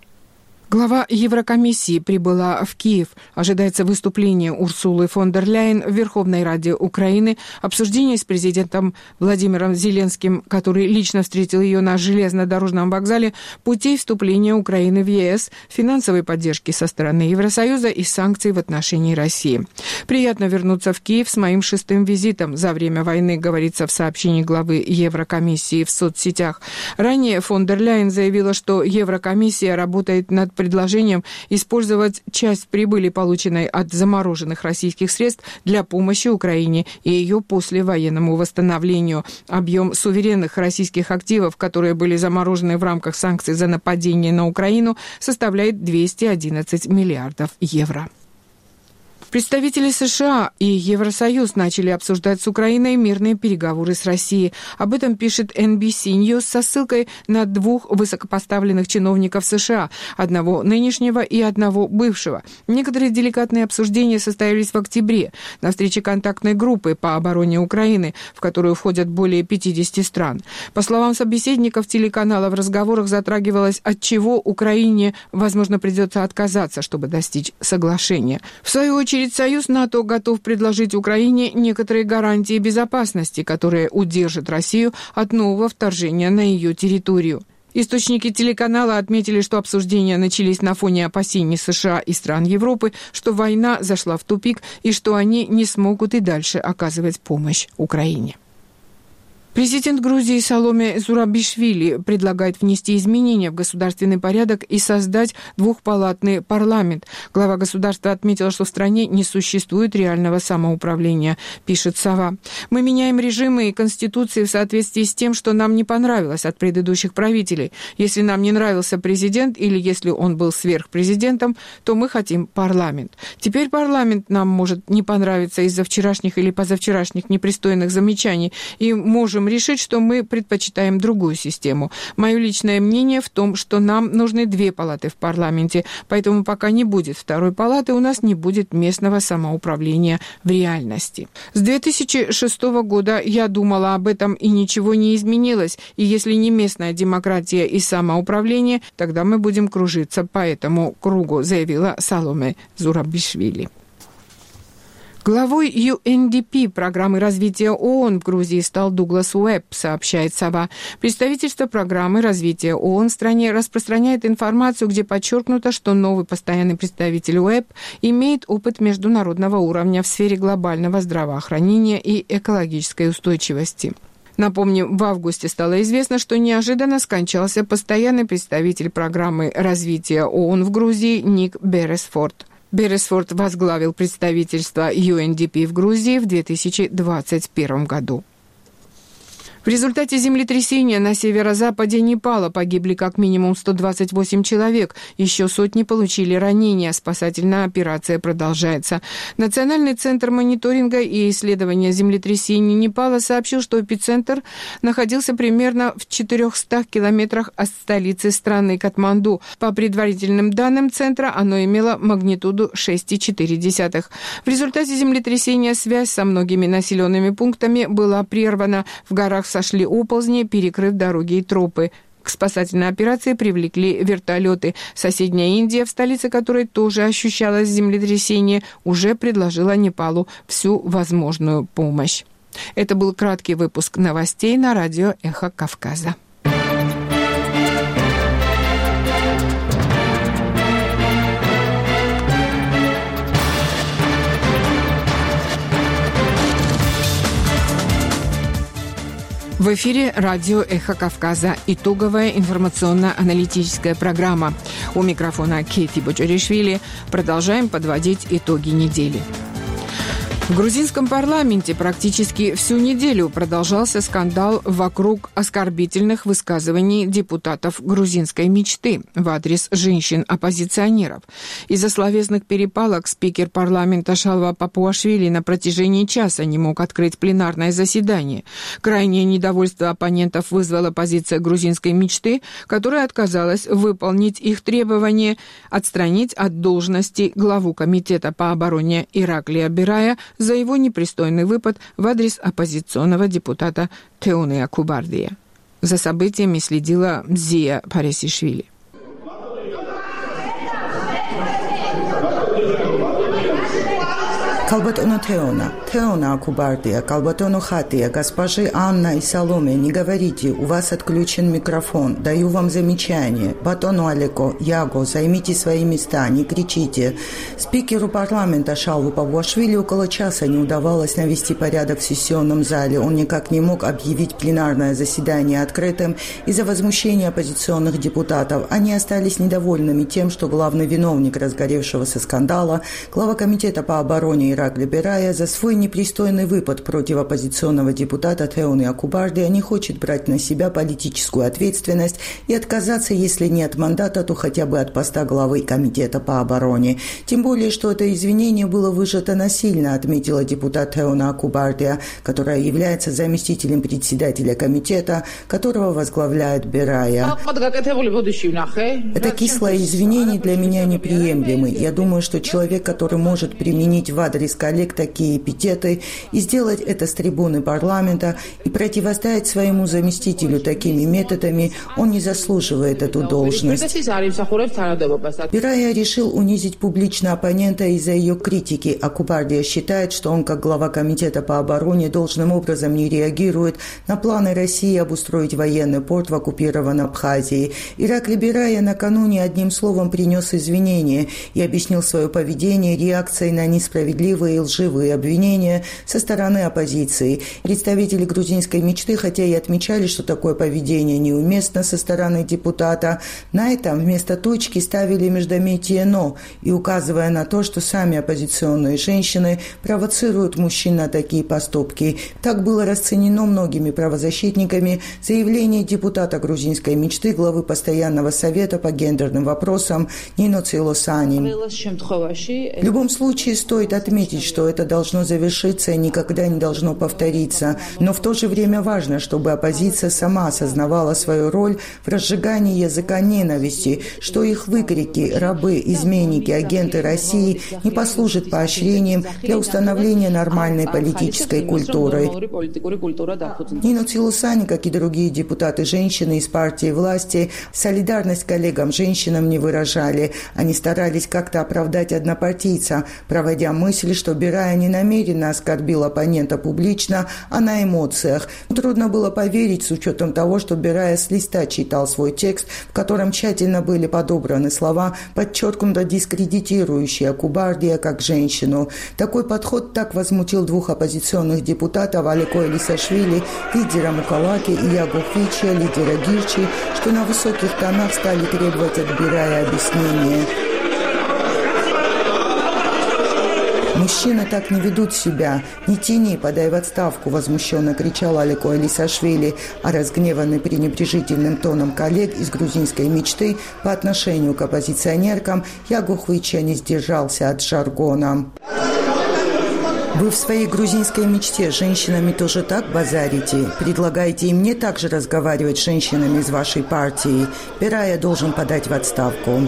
Глава Еврокомиссии прибыла в Киев. Ожидается выступление Урсулы фон дер Ляйен в Верховной Раде Украины, обсуждение с президентом Владимиром Зеленским, который лично встретил ее на железнодорожном вокзале, путей вступления Украины в е эс, финансовой поддержки со стороны Евросоюза и санкций в отношении России. «Приятно вернуться в Киев с моим шестым визитом за время войны», говорится в сообщении главы Еврокомиссии в соцсетях. Ранее фон дер Ляйен заявила, что Еврокомиссия работает над предложением использовать часть прибыли, полученной от замороженных российских средств, для помощи Украине и ее послевоенному восстановлению. Объем суверенных российских активов, которые были заморожены в рамках санкций за нападение на Украину, составляет двести одиннадцать миллиардов евро. Представители США и Евросоюз начали обсуждать с Украиной мирные переговоры с Россией. Об этом пишет эн би си News со ссылкой на двух высокопоставленных чиновников США, одного нынешнего и одного бывшего. Некоторые деликатные обсуждения состоялись в октябре на встрече контактной группы по обороне Украины, в которую входят более пятидесяти стран. По словам собеседников телеканала, в разговорах затрагивалось, от чего Украине, возможно, придется отказаться, чтобы достичь соглашения. В свою очередь, Союз НАТО готов предложить Украине некоторые гарантии безопасности, которые удержат Россию от нового вторжения на ее территорию. Источники телеканала отметили, что обсуждения начались на фоне опасений США и стран Европы, что война зашла в тупик и что они не смогут и дальше оказывать помощь Украине. Президент Грузии Саломе Зурабишвили предлагает внести изменения в государственный порядок и создать двухпалатный парламент. Глава государства отметила, что в стране не существует реального самоуправления, пишет «Сова». «Мы меняем режимы и конституции в соответствии с тем, что нам не понравилось от предыдущих правителей. Если нам не нравился президент или если он был сверхпрезидентом, то мы хотим парламент. Теперь парламент нам может не понравиться из-за вчерашних или позавчерашних непристойных замечаний, и можем решить, что мы предпочитаем другую систему. Мое личное мнение в том, что нам нужны две палаты в парламенте, поэтому пока не будет второй палаты, у нас не будет местного самоуправления в реальности. С две тысячи шестого года я думала об этом, и ничего не изменилось, и если не местная демократия и самоуправление, тогда мы будем кружиться по этому кругу», заявила Саломе Зурабишвили. Главой ю эн ди пи программы развития ООН в Грузии стал Дуглас Уэбб, сообщает Сова. Представительство программы развития ООН в стране распространяет информацию, где подчеркнуто, что новый постоянный представитель Уэбб имеет опыт международного уровня в сфере глобального здравоохранения и экологической устойчивости. Напомним, в августе стало известно, что неожиданно скончался постоянный представитель программы развития ООН в Грузии Ник Бересфорд. Бересфорд возглавил представительство ю эн ди пи в Грузии в две тысячи двадцать первом году. В результате землетрясения на северо-западе Непала погибли как минимум сто двадцать восемь человек, еще сотни получили ранения. Спасательная операция продолжается. Национальный центр мониторинга и исследования землетрясений Непала сообщил, что эпицентр находился примерно в четырехстах километрах от столицы страны Катманду. По предварительным данным центра, оно имело магнитуду шесть целых четыре десятых. В результате землетрясения связь со многими населенными пунктами была прервана. В горах сошли оползни, перекрыв дороги и тропы. К спасательной операции привлекли вертолеты. Соседняя Индия, в столице которой тоже ощущалось землетрясение, уже предложила Непалу всю возможную помощь. Это был краткий выпуск новостей на радио «Эхо Кавказа». В эфире радио «Эхо Кавказа». Итоговая информационно-аналитическая программа. У микрофона Кейти Боджоришвили. Продолжаем подводить итоги недели. В грузинском парламенте практически всю неделю продолжался скандал вокруг оскорбительных высказываний депутатов грузинской мечты в адрес женщин-оппозиционеров. Из-за словесных перепалок спикер парламента Шалва Папуашвили на протяжении часа не мог открыть пленарное заседание. Крайнее недовольство оппонентов вызвала позиция грузинской мечты, которая отказалась выполнить их требование отстранить от должности главу комитета по обороне Ираклия Берая за его непристойный выпад в адрес оппозиционного депутата Теонея Кубардия. За событиями следила Зия Паресишвили. Калбатону Теона, Теона Акубардия, Калбатону Хатия, госпожи Анна и Саломе, не говорите, у вас отключен микрофон, даю вам замечание. Батону Алеко, Яго, займите свои места, не кричите. Спикеру парламента Шалву Папуашвили около часа не удавалось навести порядок в сессионном зале. Он никак не мог объявить пленарное заседание открытым из-за возмущения оппозиционных депутатов. Они остались недовольными тем, что главный виновник разгоревшегося скандала, глава комитета по обороне Иракли Берая, за свой непристойный выпад против оппозиционного депутата Теоны Акубардия не хочет брать на себя политическую ответственность и отказаться, если не от мандата, то хотя бы от поста главы комитета по обороне. Тем более, что это извинение было выжато насильно, отметила депутат Теона Акубардия, которая является заместителем председателя комитета, которого возглавляет Берая. Это кислое извинение для меня неприемлемы. Я думаю, что человек, который может применить в адрес коллег такие эпитеты и сделать это с трибуны парламента и противостоять своему заместителю такими методами, он не заслуживает эту должность. Берая решил унизить публично оппонента из-за ее критики. Акубардия считает, что он, как глава комитета по обороне, должным образом не реагирует на планы России обустроить военный порт в оккупированной Абхазии. Иракли Берая накануне одним словом принес извинения и объяснил свое поведение реакцией на несправедливые и лживые обвинения со стороны оппозиции. Представители грузинской мечты, хотя и отмечали, что такое поведение неуместно со стороны депутата, на этом вместо точки ставили междометие «но» и указывая на то, что сами оппозиционные женщины провоцируют мужчин на такие поступки. Так было расценено многими правозащитниками заявление депутата грузинской мечты, главы Постоянного совета по гендерным вопросам Нино Цилосани. В любом случае стоит отметить, что это должно завершиться и никогда не должно повториться. Но в то же время важно, чтобы оппозиция сама осознавала свою роль в разжигании языка ненависти, что их выкрики «рабы», «изменники», «агенты России» не послужат поощрением для установления нормальной политической культуры. Нино Цилусани, как и другие депутаты-женщины из партии власти, солидарность коллегам-женщинам не выражали. Они старались как-то оправдать однопартийца, проводя мысль, что Берая не намеренно оскорбил оппонента публично, а на эмоциях. Трудно было поверить с учетом того, что Берая с листа читал свой текст, в котором тщательно были подобраны слова, подчеркнуто дискредитирующие Акубардия как женщину. Такой подход так возмутил двух оппозиционных депутатов Алеко Элисашвили, лидера Мукалаки, и Ягу Хвича, лидера Гирчи, что на высоких тонах стали требовать от Берая объяснения. «Мужчины так не ведут себя. Не тяни, подай в отставку», – возмущенно кричал Алеко Элисашвили, а разгневанный пренебрежительным тоном коллег из грузинской мечты по отношению к оппозиционеркам, Ягу Хвича не сдержался от жаргона. «Вы в своей грузинской мечте с женщинами тоже так базарите? Предлагаете и мне также разговаривать с женщинами из вашей партии? Берая должен подать в отставку».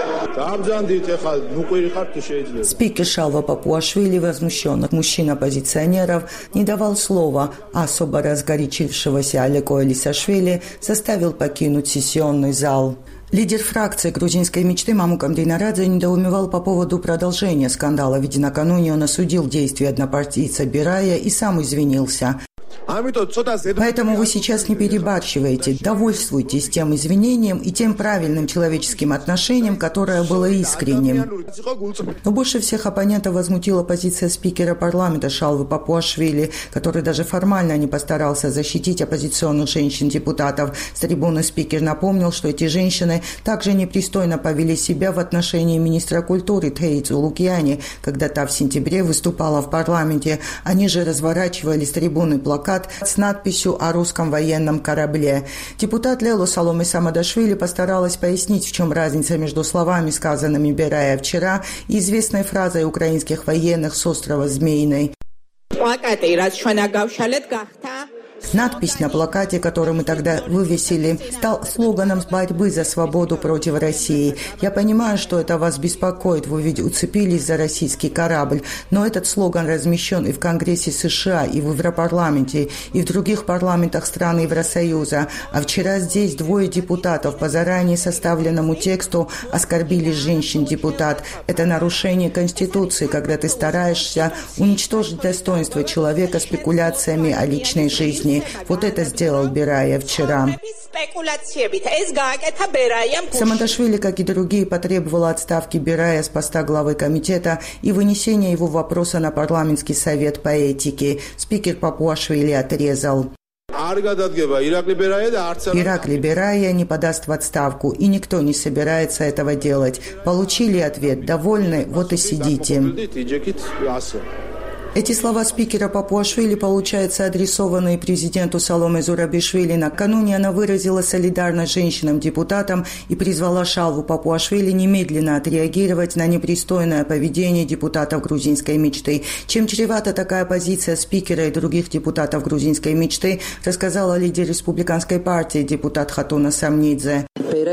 Спикер Шалва Папуашвили, возмущенных мужчин-оппозиционеров, не давал слова, а особо разгорячившегося Алеко Элисашвили заставил покинуть сессионный зал. Лидер фракции грузинской мечты Мамукам Динарадзе недоумевал по поводу продолжения скандала, ведь накануне он осудил действия однопартийца Берая и сам извинился. Поэтому вы сейчас не перебарщиваете, довольствуйтесь тем извинением и тем правильным человеческим отношением, которое было искренним. Но больше всех оппонентов возмутила позиция спикера парламента Шалвы Папуашвили, который даже формально не постарался защитить оппозиционных женщин-депутатов. С трибуны спикер напомнил, что эти женщины также непристойно повели себя в отношении министра культуры Тейцу Лукьяни, когда та в сентябре выступала в парламенте. Они же разворачивали с трибуны плакат с надписью о русском военном корабле. Депутат Лело Саломе Самадашвили постаралась пояснить, в чем разница между словами, сказанными Берая вчера, и известной фразой украинских военных с острова Змеиной. Надпись на плакате, который мы тогда вывесили, стал слоганом борьбы за свободу против России. Я понимаю, что это вас беспокоит, вы ведь уцепились за российский корабль, но этот слоган размещен и в Конгрессе США, и в Европарламенте, и в других парламентах стран Евросоюза. А вчера здесь двое депутатов по заранее составленному тексту оскорбили женщин-депутат. Это нарушение Конституции, когда ты стараешься уничтожить достоинство человека спекуляциями о личной жизни. Вот это сделал Берая вчера. Самадашвили, как и другие, потребовала отставки Берая с поста главы комитета и вынесения его вопроса на парламентский совет по этике. Спикер Папуашвили отрезал. Иракли Берая не подаст в отставку, и никто не собирается этого делать. Получили ответ, довольны, вот и сидите. Эти слова спикера Папуашвили, получается, адресованные президенту Саломе Зурабишвили. Накануне она выразила солидарность женщинам-депутатам и призвала Шалву Папуашвили немедленно отреагировать на непристойное поведение депутатов грузинской мечты. Чем чревата такая позиция спикера и других депутатов грузинской мечты, рассказала лидер республиканской партии депутат Хатуна Самнидзе.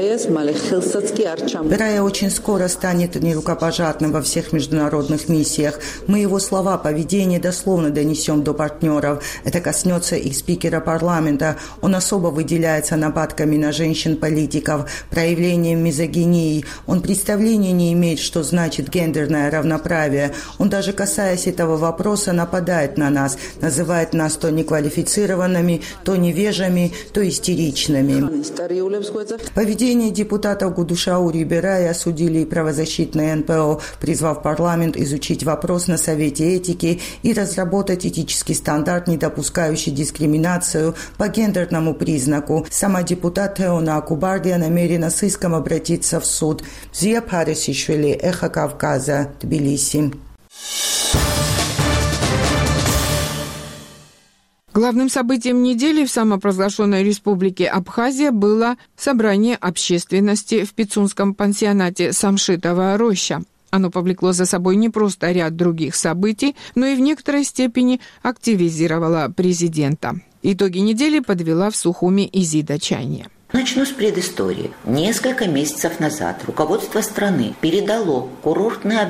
Берая очень скоро станет нерукопожатным во всех международных миссиях. Мы его слова, поведение дословно донесем до партнеров. Это коснется и спикера парламента. Он особо выделяется нападками на женщин-политиков, проявлением мизогинии. Он представления не имеет, что значит гендерное равноправие. Он даже касаясь этого вопроса нападает на нас, называет нас то неквалифицированными, то невежами, то истеричными. Поведение депутатов Гудушаури и Берая осудили и правозащитные эн пэ о, призвав парламент изучить вопрос на Совете этики и разработать этический стандарт, не допускающий дискриминацию по гендерному признаку. Сама депутат Теона Акубардия намерена с иском обратиться в суд. Зия Парисишвили, Эхо Кавказа, Тбилиси. Главным событием недели в самопровозглашенной республике Абхазия было собрание общественности в пицунском пансионате «Самшитова роща». Оно повлекло за собой не просто ряд других событий, но и в некоторой степени активизировало президента. Итоги недели подвела в Сухуми Изида Чайни. Начну с предыстории. Несколько месяцев назад руководство страны передало курортный объект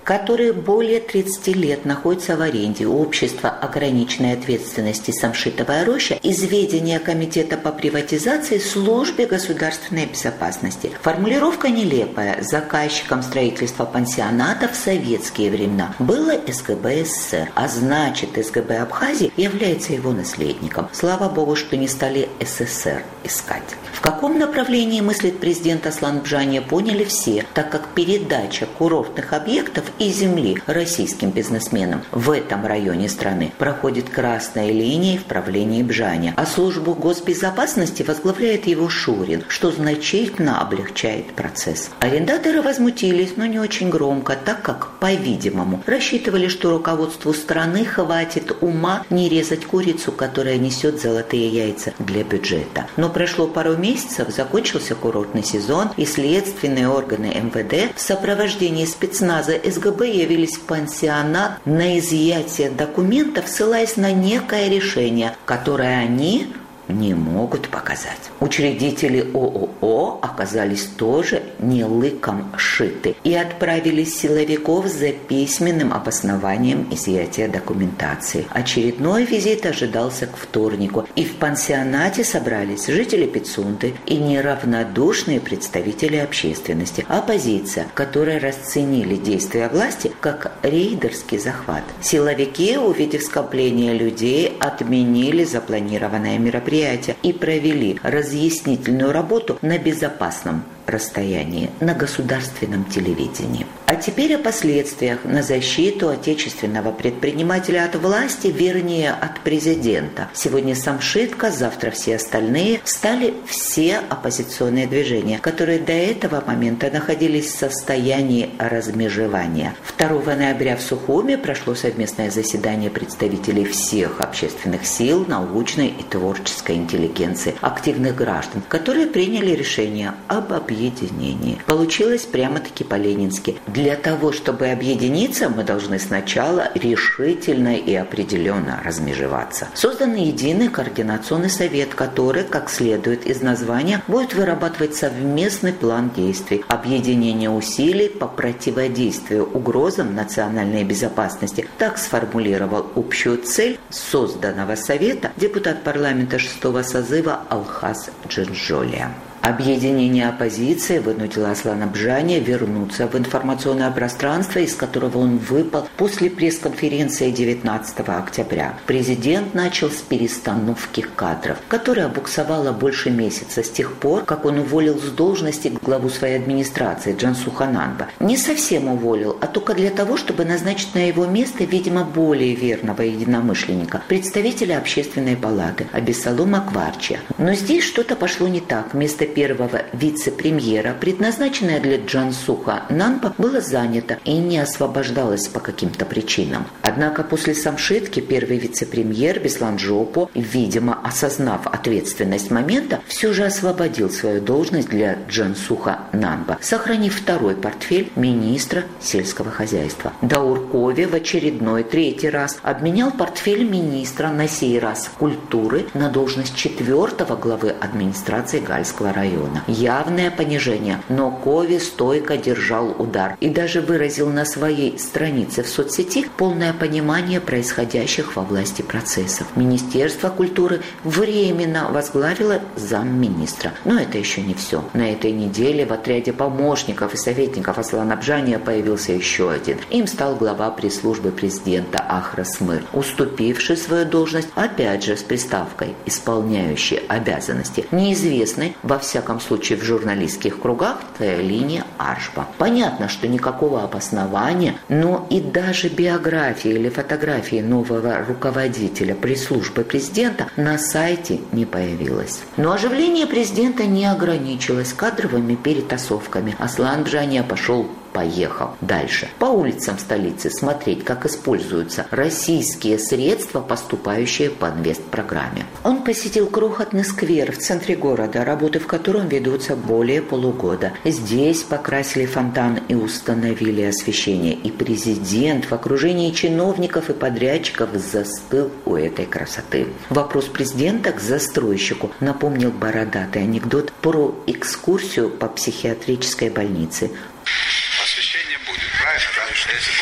который более тридцати лет находится в аренде у общества ограниченной ответственности «Самшитовая роща» из ведения Комитета по приватизации Службе государственной безопасности. Формулировка нелепая. Заказчиком строительства пансионата в советские времена было эс гэ бэ эс эс эр, а значит эс гэ бэ Абхазии является его наследником. Слава богу, что не стали эс эс эс эр искать. В каком направлении мыслит президент Аслан Бжания, поняли все, так как передача курортных объектов и земли российским бизнесменам в этом районе страны проходит красной линией в правлении Бжания, а службу госбезопасности возглавляет его Шурин, что значительно облегчает процесс. Арендаторы возмутились, но не очень громко, так как, по-видимому, рассчитывали, что руководству страны хватит ума не резать курицу, которая несет золотые яйца для бюджета. Но прошло пару месяцев, месяцев закончился курортный сезон, и следственные органы эм вэ дэ в сопровождении спецназа эс гэ бэ явились в пансионат на изъятие документов, ссылаясь на некое решение, которое они не могут показать. Учредители о о о оказались тоже не лыком шиты и отправили силовиков за письменным обоснованием изъятия документации. Очередной визит ожидался к вторнику, и в пансионате собрались жители Пицунды и неравнодушные представители общественности, оппозиция, которые расценили действия власти как рейдерский захват. Силовики, увидев скопление людей, отменили запланированное мероприятие и провели разъяснительную работу на безопасном расстоянии на государственном телевидении. А теперь о последствиях на защиту отечественного предпринимателя от власти, вернее, от президента. Сегодня Самшитка, завтра все остальные, стали все оппозиционные движения, которые до этого момента находились в состоянии размежевания. второго ноября в Сухуме прошло совместное заседание представителей всех общественных сил, научной и творческой интеллигенции, активных граждан, которые приняли решение об объединении. Получилось прямо-таки по-ленински. Для того, чтобы объединиться, мы должны сначала решительно и определенно размежеваться. Создан единый координационный совет, который, как следует из названия, будет вырабатывать совместный план действий, объединение усилий по противодействию угрозам национальной безопасности. Так сформулировал общую цель созданного совета депутат парламента шестого созыва Алхаз Джинджолия. Объединение оппозиции вынудило Аслана Бжания вернуться в информационное пространство, из которого он выпал после пресс-конференции девятнадцатого октября. Президент начал с перестановки кадров, которая буксовала больше месяца с тех пор, как он уволил с должности главу своей администрации Джансуха Нанба. Не совсем уволил, а только для того, чтобы назначить на его место, видимо, более верного единомышленника, представителя общественной палаты Абиссалома Кварчи. Но здесь что-то пошло не так. Вместо первого вице-премьера, предназначенное для Джансуха Нанба, было занято и не освобождалось по каким-то причинам. Однако после Самшитки первый вице-премьер Беслан Жопо, видимо, осознав ответственность момента, все же освободил свою должность для Джансуха Нанба, сохранив второй портфель министра сельского хозяйства. Даур Кови в очередной третий раз обменял портфель министра, на сей раз культуры, на должность четвертого главы администрации Гальского района. района. Явное понижение, но Кови стойко держал удар и даже выразил на своей странице в соцсети полное понимание происходящих во власти процессов. Министерство культуры временно возглавило замминистра. Но это еще не все. На этой неделе в отряде помощников и советников Аслана Бжания появился еще один. Им стал глава пресс-службы президента Ахра Смыр, уступивший свою должность, опять же с приставкой «исполняющий обязанности», неизвестной, во всяком случае в журналистских кругах, линия Аршба. Понятно, что никакого обоснования, но и даже биографии или фотографии нового руководителя пресс-службы президента на сайте не появилось. Но оживление президента не ограничилось кадровыми перетасовками. Аслан Бжания пошел поехал дальше по улицам столицы смотреть, как используются российские средства, поступающие по инвестпрограмме. Он посетил крохотный сквер в центре города, работы в котором ведутся более полугода. Здесь покрасили фонтан и установили освещение, и президент в окружении чиновников и подрядчиков застыл у этой красоты. Вопрос президента к застройщику напомнил бородатый анекдот про экскурсию по психиатрической больнице. Освещение будет, правильно, потому что если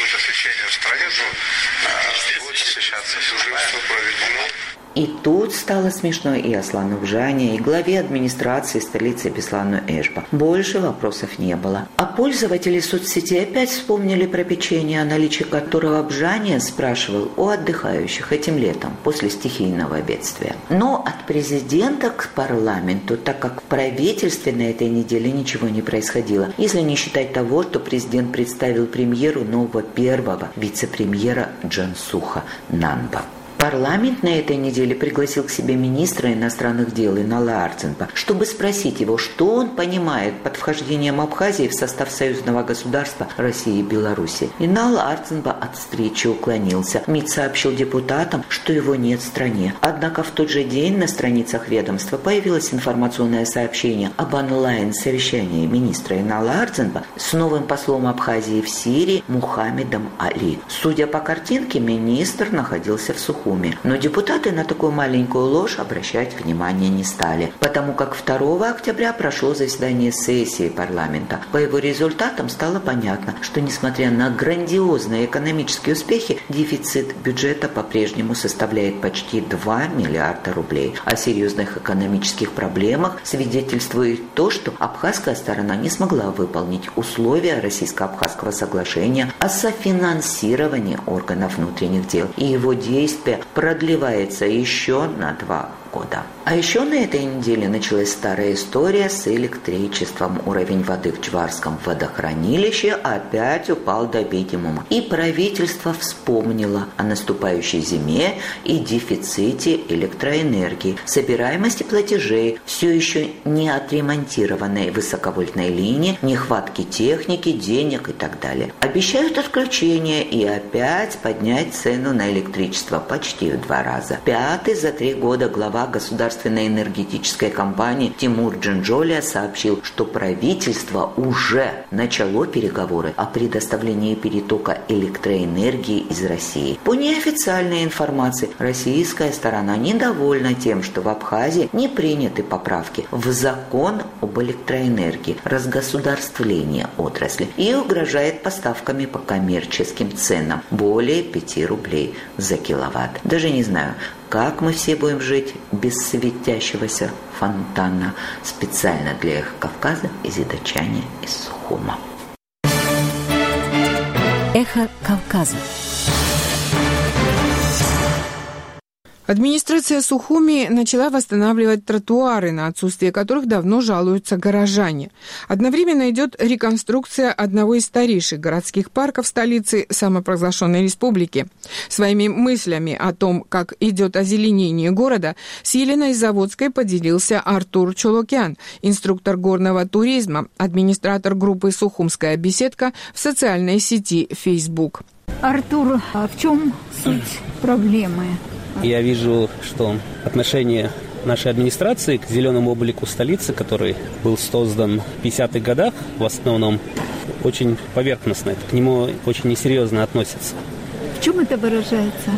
Уже все проведено. И тут стало смешно и Аслану Бжане, и главе администрации столицы Беслану Эшба. Больше вопросов не было. А пользователи соцсети опять вспомнили про печенье, о наличии которого Бжане спрашивал у отдыхающих этим летом после стихийного бедствия. Но от президента к парламенту, так как в правительстве на этой неделе ничего не происходило, если не считать того, что президент представил премьеру нового первого вице-премьера Джансуха Нанба. Парламент на этой неделе пригласил к себе министра иностранных дел Инала Арцинба, чтобы спросить его, что он понимает под вхождением Абхазии в состав союзного государства России и Беларуси. Инал Арцинба от встречи уклонился. МИД сообщил депутатам, что его нет в стране. Однако в тот же день на страницах ведомства появилось информационное сообщение об онлайн-совещании министра Инала Арцинба с новым послом Абхазии в Сирии Мухаммедом Али. Судя по картинке, министр находился в Сухуми. Но депутаты на такую маленькую ложь обращать внимания не стали, потому как второго октября прошло заседание сессии парламента. По его результатам стало понятно, что несмотря на грандиозные экономические успехи, дефицит бюджета по-прежнему составляет почти два миллиарда рублей. О серьезных экономических проблемах свидетельствует то, что абхазская сторона не смогла выполнить условия Российско-Абхазского соглашения о софинансировании органов внутренних дел, и его действия продлевается еще на два года. А еще на этой неделе началась старая история с электричеством. Уровень воды в Чварском водохранилище опять упал до минимума. И правительство вспомнило о наступающей зиме и дефиците электроэнергии, собираемости платежей, все еще не отремонтированной высоковольтной линии, нехватки техники, денег и так далее. Обещают отключение и опять поднять цену на электричество почти в два раза. Пятый за три года глава государственной энергетической компании Тимур Джинджолия сообщил, что правительство уже начало переговоры о предоставлении перетока электроэнергии из России. По неофициальной информации, российская сторона недовольна тем, что в Абхазии не приняты поправки в закон об электроэнергии, разгосударствление отрасли, и угрожает поставками по коммерческим ценам более пяти рублей за киловатт. Даже не знаю, как мы все будем жить без светящегося фонтана. Специально для Эхо Кавказа из Идачани из Сухума. Эхо Кавказа. Администрация Сухуми начала восстанавливать тротуары, на отсутствие которых давно жалуются горожане. Одновременно идет реконструкция одного из старейших городских парков столицы самопровозглашенной республики. Своими мыслями о том, как идет озеленение города, с Еленой Заводской поделился Артур Чолокян, инструктор горного туризма, администратор группы «Сухумская беседка» в социальной сети Facebook. Артур, а в чем суть проблемы? Я вижу, что отношение нашей администрации к зеленому облику столицы, который был создан в пятидесятых годах, в основном очень поверхностно. К нему очень несерьезно относятся. В чем это выражается?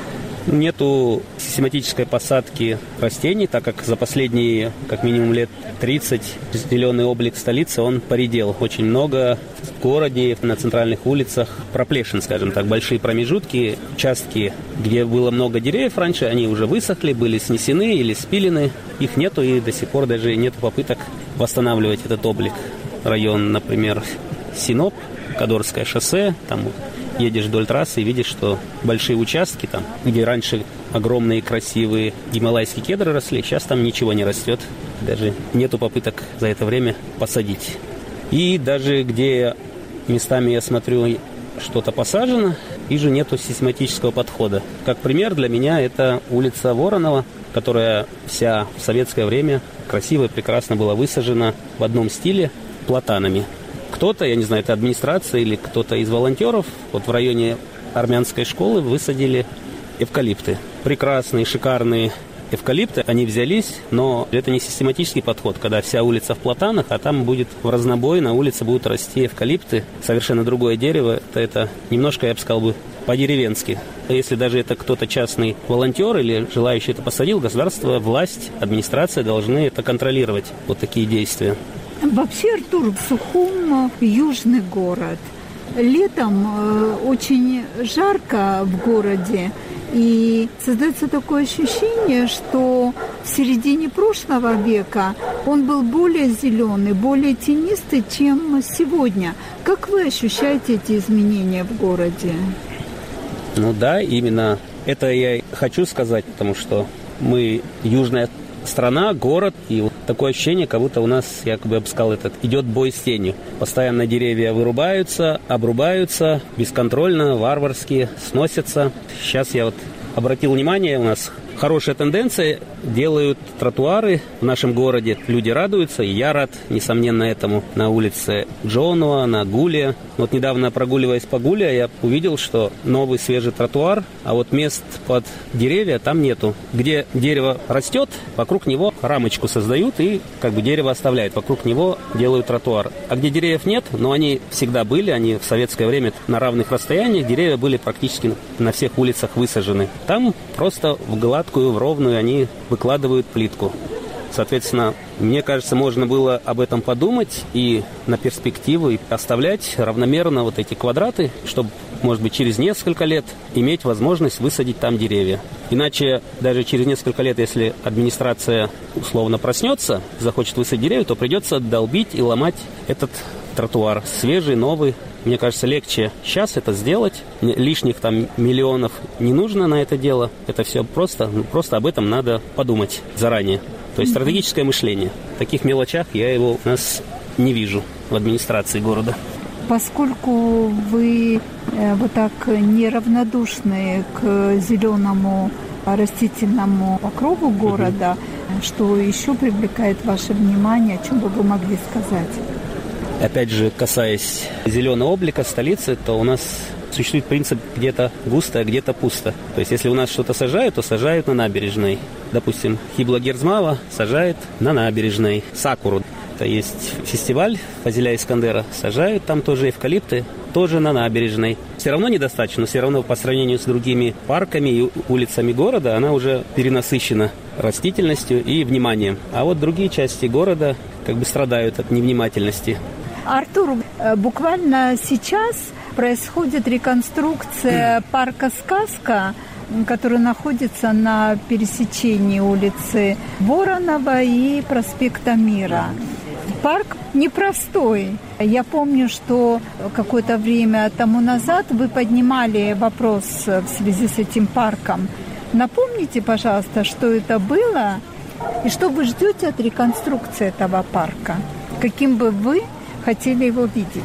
Нету систематической посадки растений, так как за последние, как минимум, лет тридцать зеленый облик столицы, он поредел. Очень много в городе, на центральных улицах проплешин, скажем так, большие промежутки, участки, где было много деревьев раньше, они уже высохли, были снесены или спилены. Их нету, и до сих пор даже нет попыток восстанавливать этот облик. Район, например, Синоп, Кадорское шоссе, там едешь вдоль трассы и видишь, что большие участки там, где раньше огромные красивые гималайские кедры росли, сейчас там ничего не растет. Даже нету попыток за это время посадить. И даже где местами, я смотрю, что-то посажено, вижу, нету систематического подхода. Как пример для меня это улица Воронова, которая вся в советское время красиво и прекрасно была высажена в одном стиле платанами. Кто-то, я не знаю, это администрация или кто-то из волонтеров, вот в районе армянской школы высадили эвкалипты. Прекрасные, шикарные эвкалипты, они взялись, но это не систематический подход, когда вся улица в платанах, а там будет в разнобой, на улице будут расти эвкалипты, совершенно другое дерево. Это, это немножко, я бы сказал, бы по-деревенски. Если даже это кто-то частный волонтер или желающий это посадил, государство, власть, администрация должны это контролировать, вот такие действия. Вообще, Артур, Сухум – южный город. Летом э, очень жарко в городе, И создается такое ощущение, что в середине прошлого века он был более зеленый, более тенистый, чем сегодня. Как вы ощущаете эти изменения в городе? Ну да, именно это я и хочу сказать, потому что мы южная страна, город, и вот такое ощущение, как будто у нас, я бы сказал, этот, идет бой с тенью. Постоянно деревья вырубаются, обрубаются, бесконтрольно, варварски сносятся. Сейчас я вот обратил внимание, у нас хорошая тенденция, делают тротуары в нашем городе, люди радуются, и я рад, несомненно, этому. На улице Джонуа, на Гуле. Вот недавно, прогуливаясь по Гуле, я увидел, что новый свежий тротуар, а вот мест под деревья там нету. Где дерево растет, вокруг него рамочку создают и как бы дерево оставляют, вокруг него делают тротуар. А где деревьев нет, но они всегда были, они в советское время на равных расстояниях, деревья были практически на всех улицах высажены. Там просто в гладкую, в ровную они выкладывают плитку. Соответственно, мне кажется, можно было об этом подумать и на перспективу и оставлять равномерно вот эти квадраты, чтобы, может быть, через несколько лет иметь возможность высадить там деревья. Иначе даже через несколько лет, если администрация условно проснется, захочет высадить деревья, то придется долбить и ломать этот тротуар. Свежий, новый. Мне кажется, легче сейчас это сделать. Лишних там миллионов не нужно на это дело. Это все просто, просто об этом надо подумать заранее. То есть стратегическое мышление. В таких мелочах я его у нас не вижу в администрации города. Поскольку вы э, вот так неравнодушны к зеленому растительному покрову города, mm-hmm. что еще привлекает ваше внимание, о чем бы вы могли сказать? Опять же, касаясь зеленого облика столицы, то у нас существует принцип где-то густо, а где-то пусто. То есть, если у нас что-то сажают, то сажают на набережной. Допустим, Хибла Герзмава сажает на набережной. Сакуру. Это есть фестиваль Фазиля Искандера. Сажают там тоже эвкалипты, тоже на набережной. Все равно недостаточно, но все равно по сравнению с другими парками и улицами города она уже перенасыщена растительностью и вниманием. А вот другие части города как бы страдают от невнимательности. Артур, буквально сейчас происходит реконструкция парка «Сказка», который находится на пересечении улицы Воронова и проспекта Мира. Парк непростой. Я помню, что какое-то время тому назад вы поднимали вопрос в связи с этим парком. Напомните, пожалуйста, что это было и что вы ждете от реконструкции этого парка? Каким бы вы хотели его видеть?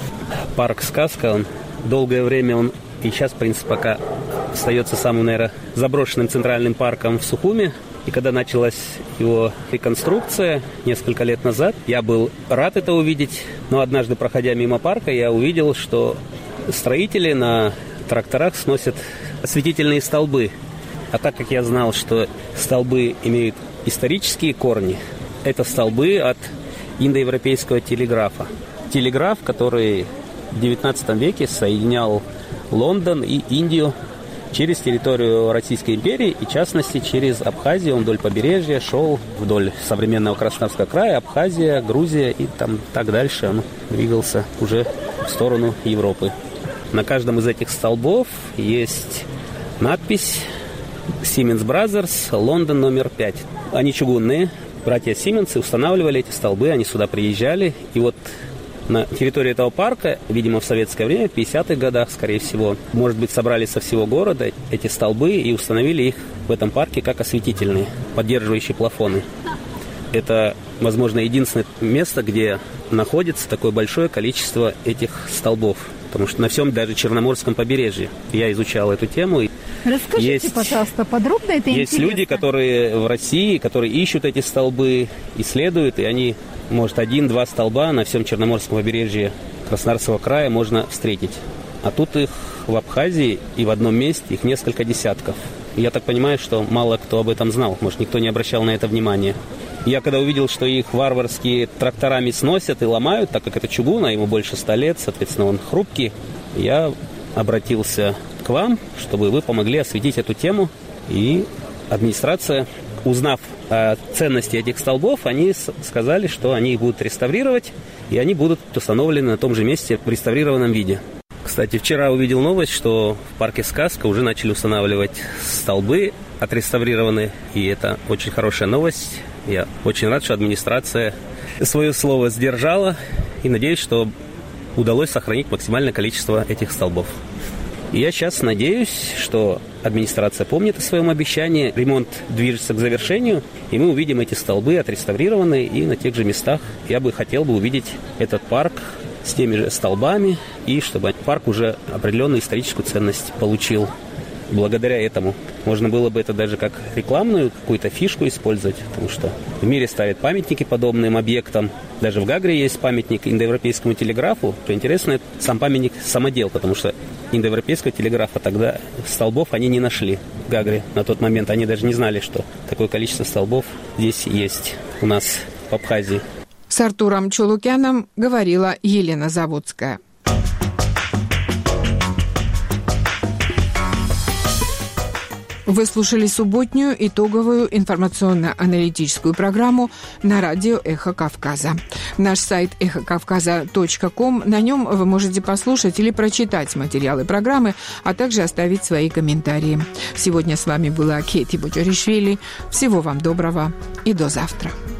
Парк «Сказка», он долгое время, он и сейчас, в принципе, пока остается самым, наверное, заброшенным центральным парком в Сухуми. И когда началась его реконструкция несколько лет назад, я был рад это увидеть. Но однажды, проходя мимо парка, я увидел, что строители на тракторах сносят осветительные столбы. А так как я знал, что столбы имеют исторические корни, это столбы от индоевропейского телеграфа. Телеграф, который в девятнадцатом веке соединял Лондон и Индию через территорию Российской империи, и в частности через Абхазию, он вдоль побережья шел вдоль современного Краснодарского края, Абхазия, Грузия и там так дальше он двигался уже в сторону Европы. На каждом из этих столбов есть надпись Siemens Brothers, Лондон номер пять. Они чугунные, братья Сименсы устанавливали эти столбы, они сюда приезжали, и вот на территории этого парка, видимо, в советское время, в пятидесятых годах, скорее всего, может быть, собрали со всего города эти столбы и установили их в этом парке как осветительные, поддерживающие плафоны. Это, возможно, единственное место, где находится такое большое количество этих столбов, потому что на всем даже Черноморском побережье я изучал эту тему. Расскажите, есть, пожалуйста, подробно, это есть интересно. Есть люди, которые в России, которые ищут эти столбы, исследуют, и они... Может, один-два столба на всем Черноморском побережье Краснодарского края можно встретить. А тут их в Абхазии и в одном месте их несколько десятков. И я так понимаю, что мало кто об этом знал. Может, никто не обращал на это внимания. Я когда увидел, что их варварски тракторами сносят и ломают, так как это чугун, а ему больше ста лет, соответственно, он хрупкий, я обратился к вам, чтобы вы помогли осветить эту тему. И администрация, узнав о ценности этих столбов, они сказали, что они их будут реставрировать, и они будут установлены на том же месте в реставрированном виде. Кстати, вчера увидел новость, что в парке «Сказка» уже начали устанавливать столбы, отреставрированные, и это очень хорошая новость. Я очень рад, что администрация свое слово сдержала, и надеюсь, что удалось сохранить максимальное количество этих столбов. И я сейчас надеюсь, что администрация помнит о своем обещании, ремонт движется к завершению, и мы увидим эти столбы отреставрированные и на тех же местах. Я бы хотел бы увидеть этот парк с теми же столбами, и чтобы парк уже определенную историческую ценность получил. Благодаря этому можно было бы это даже как рекламную какую-то фишку использовать, потому что в мире ставят памятники подобным объектам. Даже в Гагре есть памятник индоевропейскому телеграфу. Что интересно, сам памятник самодел, потому что индоевропейского телеграфа тогда столбов они не нашли в Гагре. На тот момент они даже не знали, что такое количество столбов здесь есть у нас в Абхазии. С Артуром Чулукяном говорила Елена Заводская. Вы слушали субботнюю итоговую информационно-аналитическую программу на радио «Эхо Кавказа». Наш сайт эхо кавказа точка ком, на нем вы можете послушать или прочитать материалы программы, а также оставить свои комментарии. Сегодня с вами была Кети Буджаришвили. Всего вам доброго и до завтра.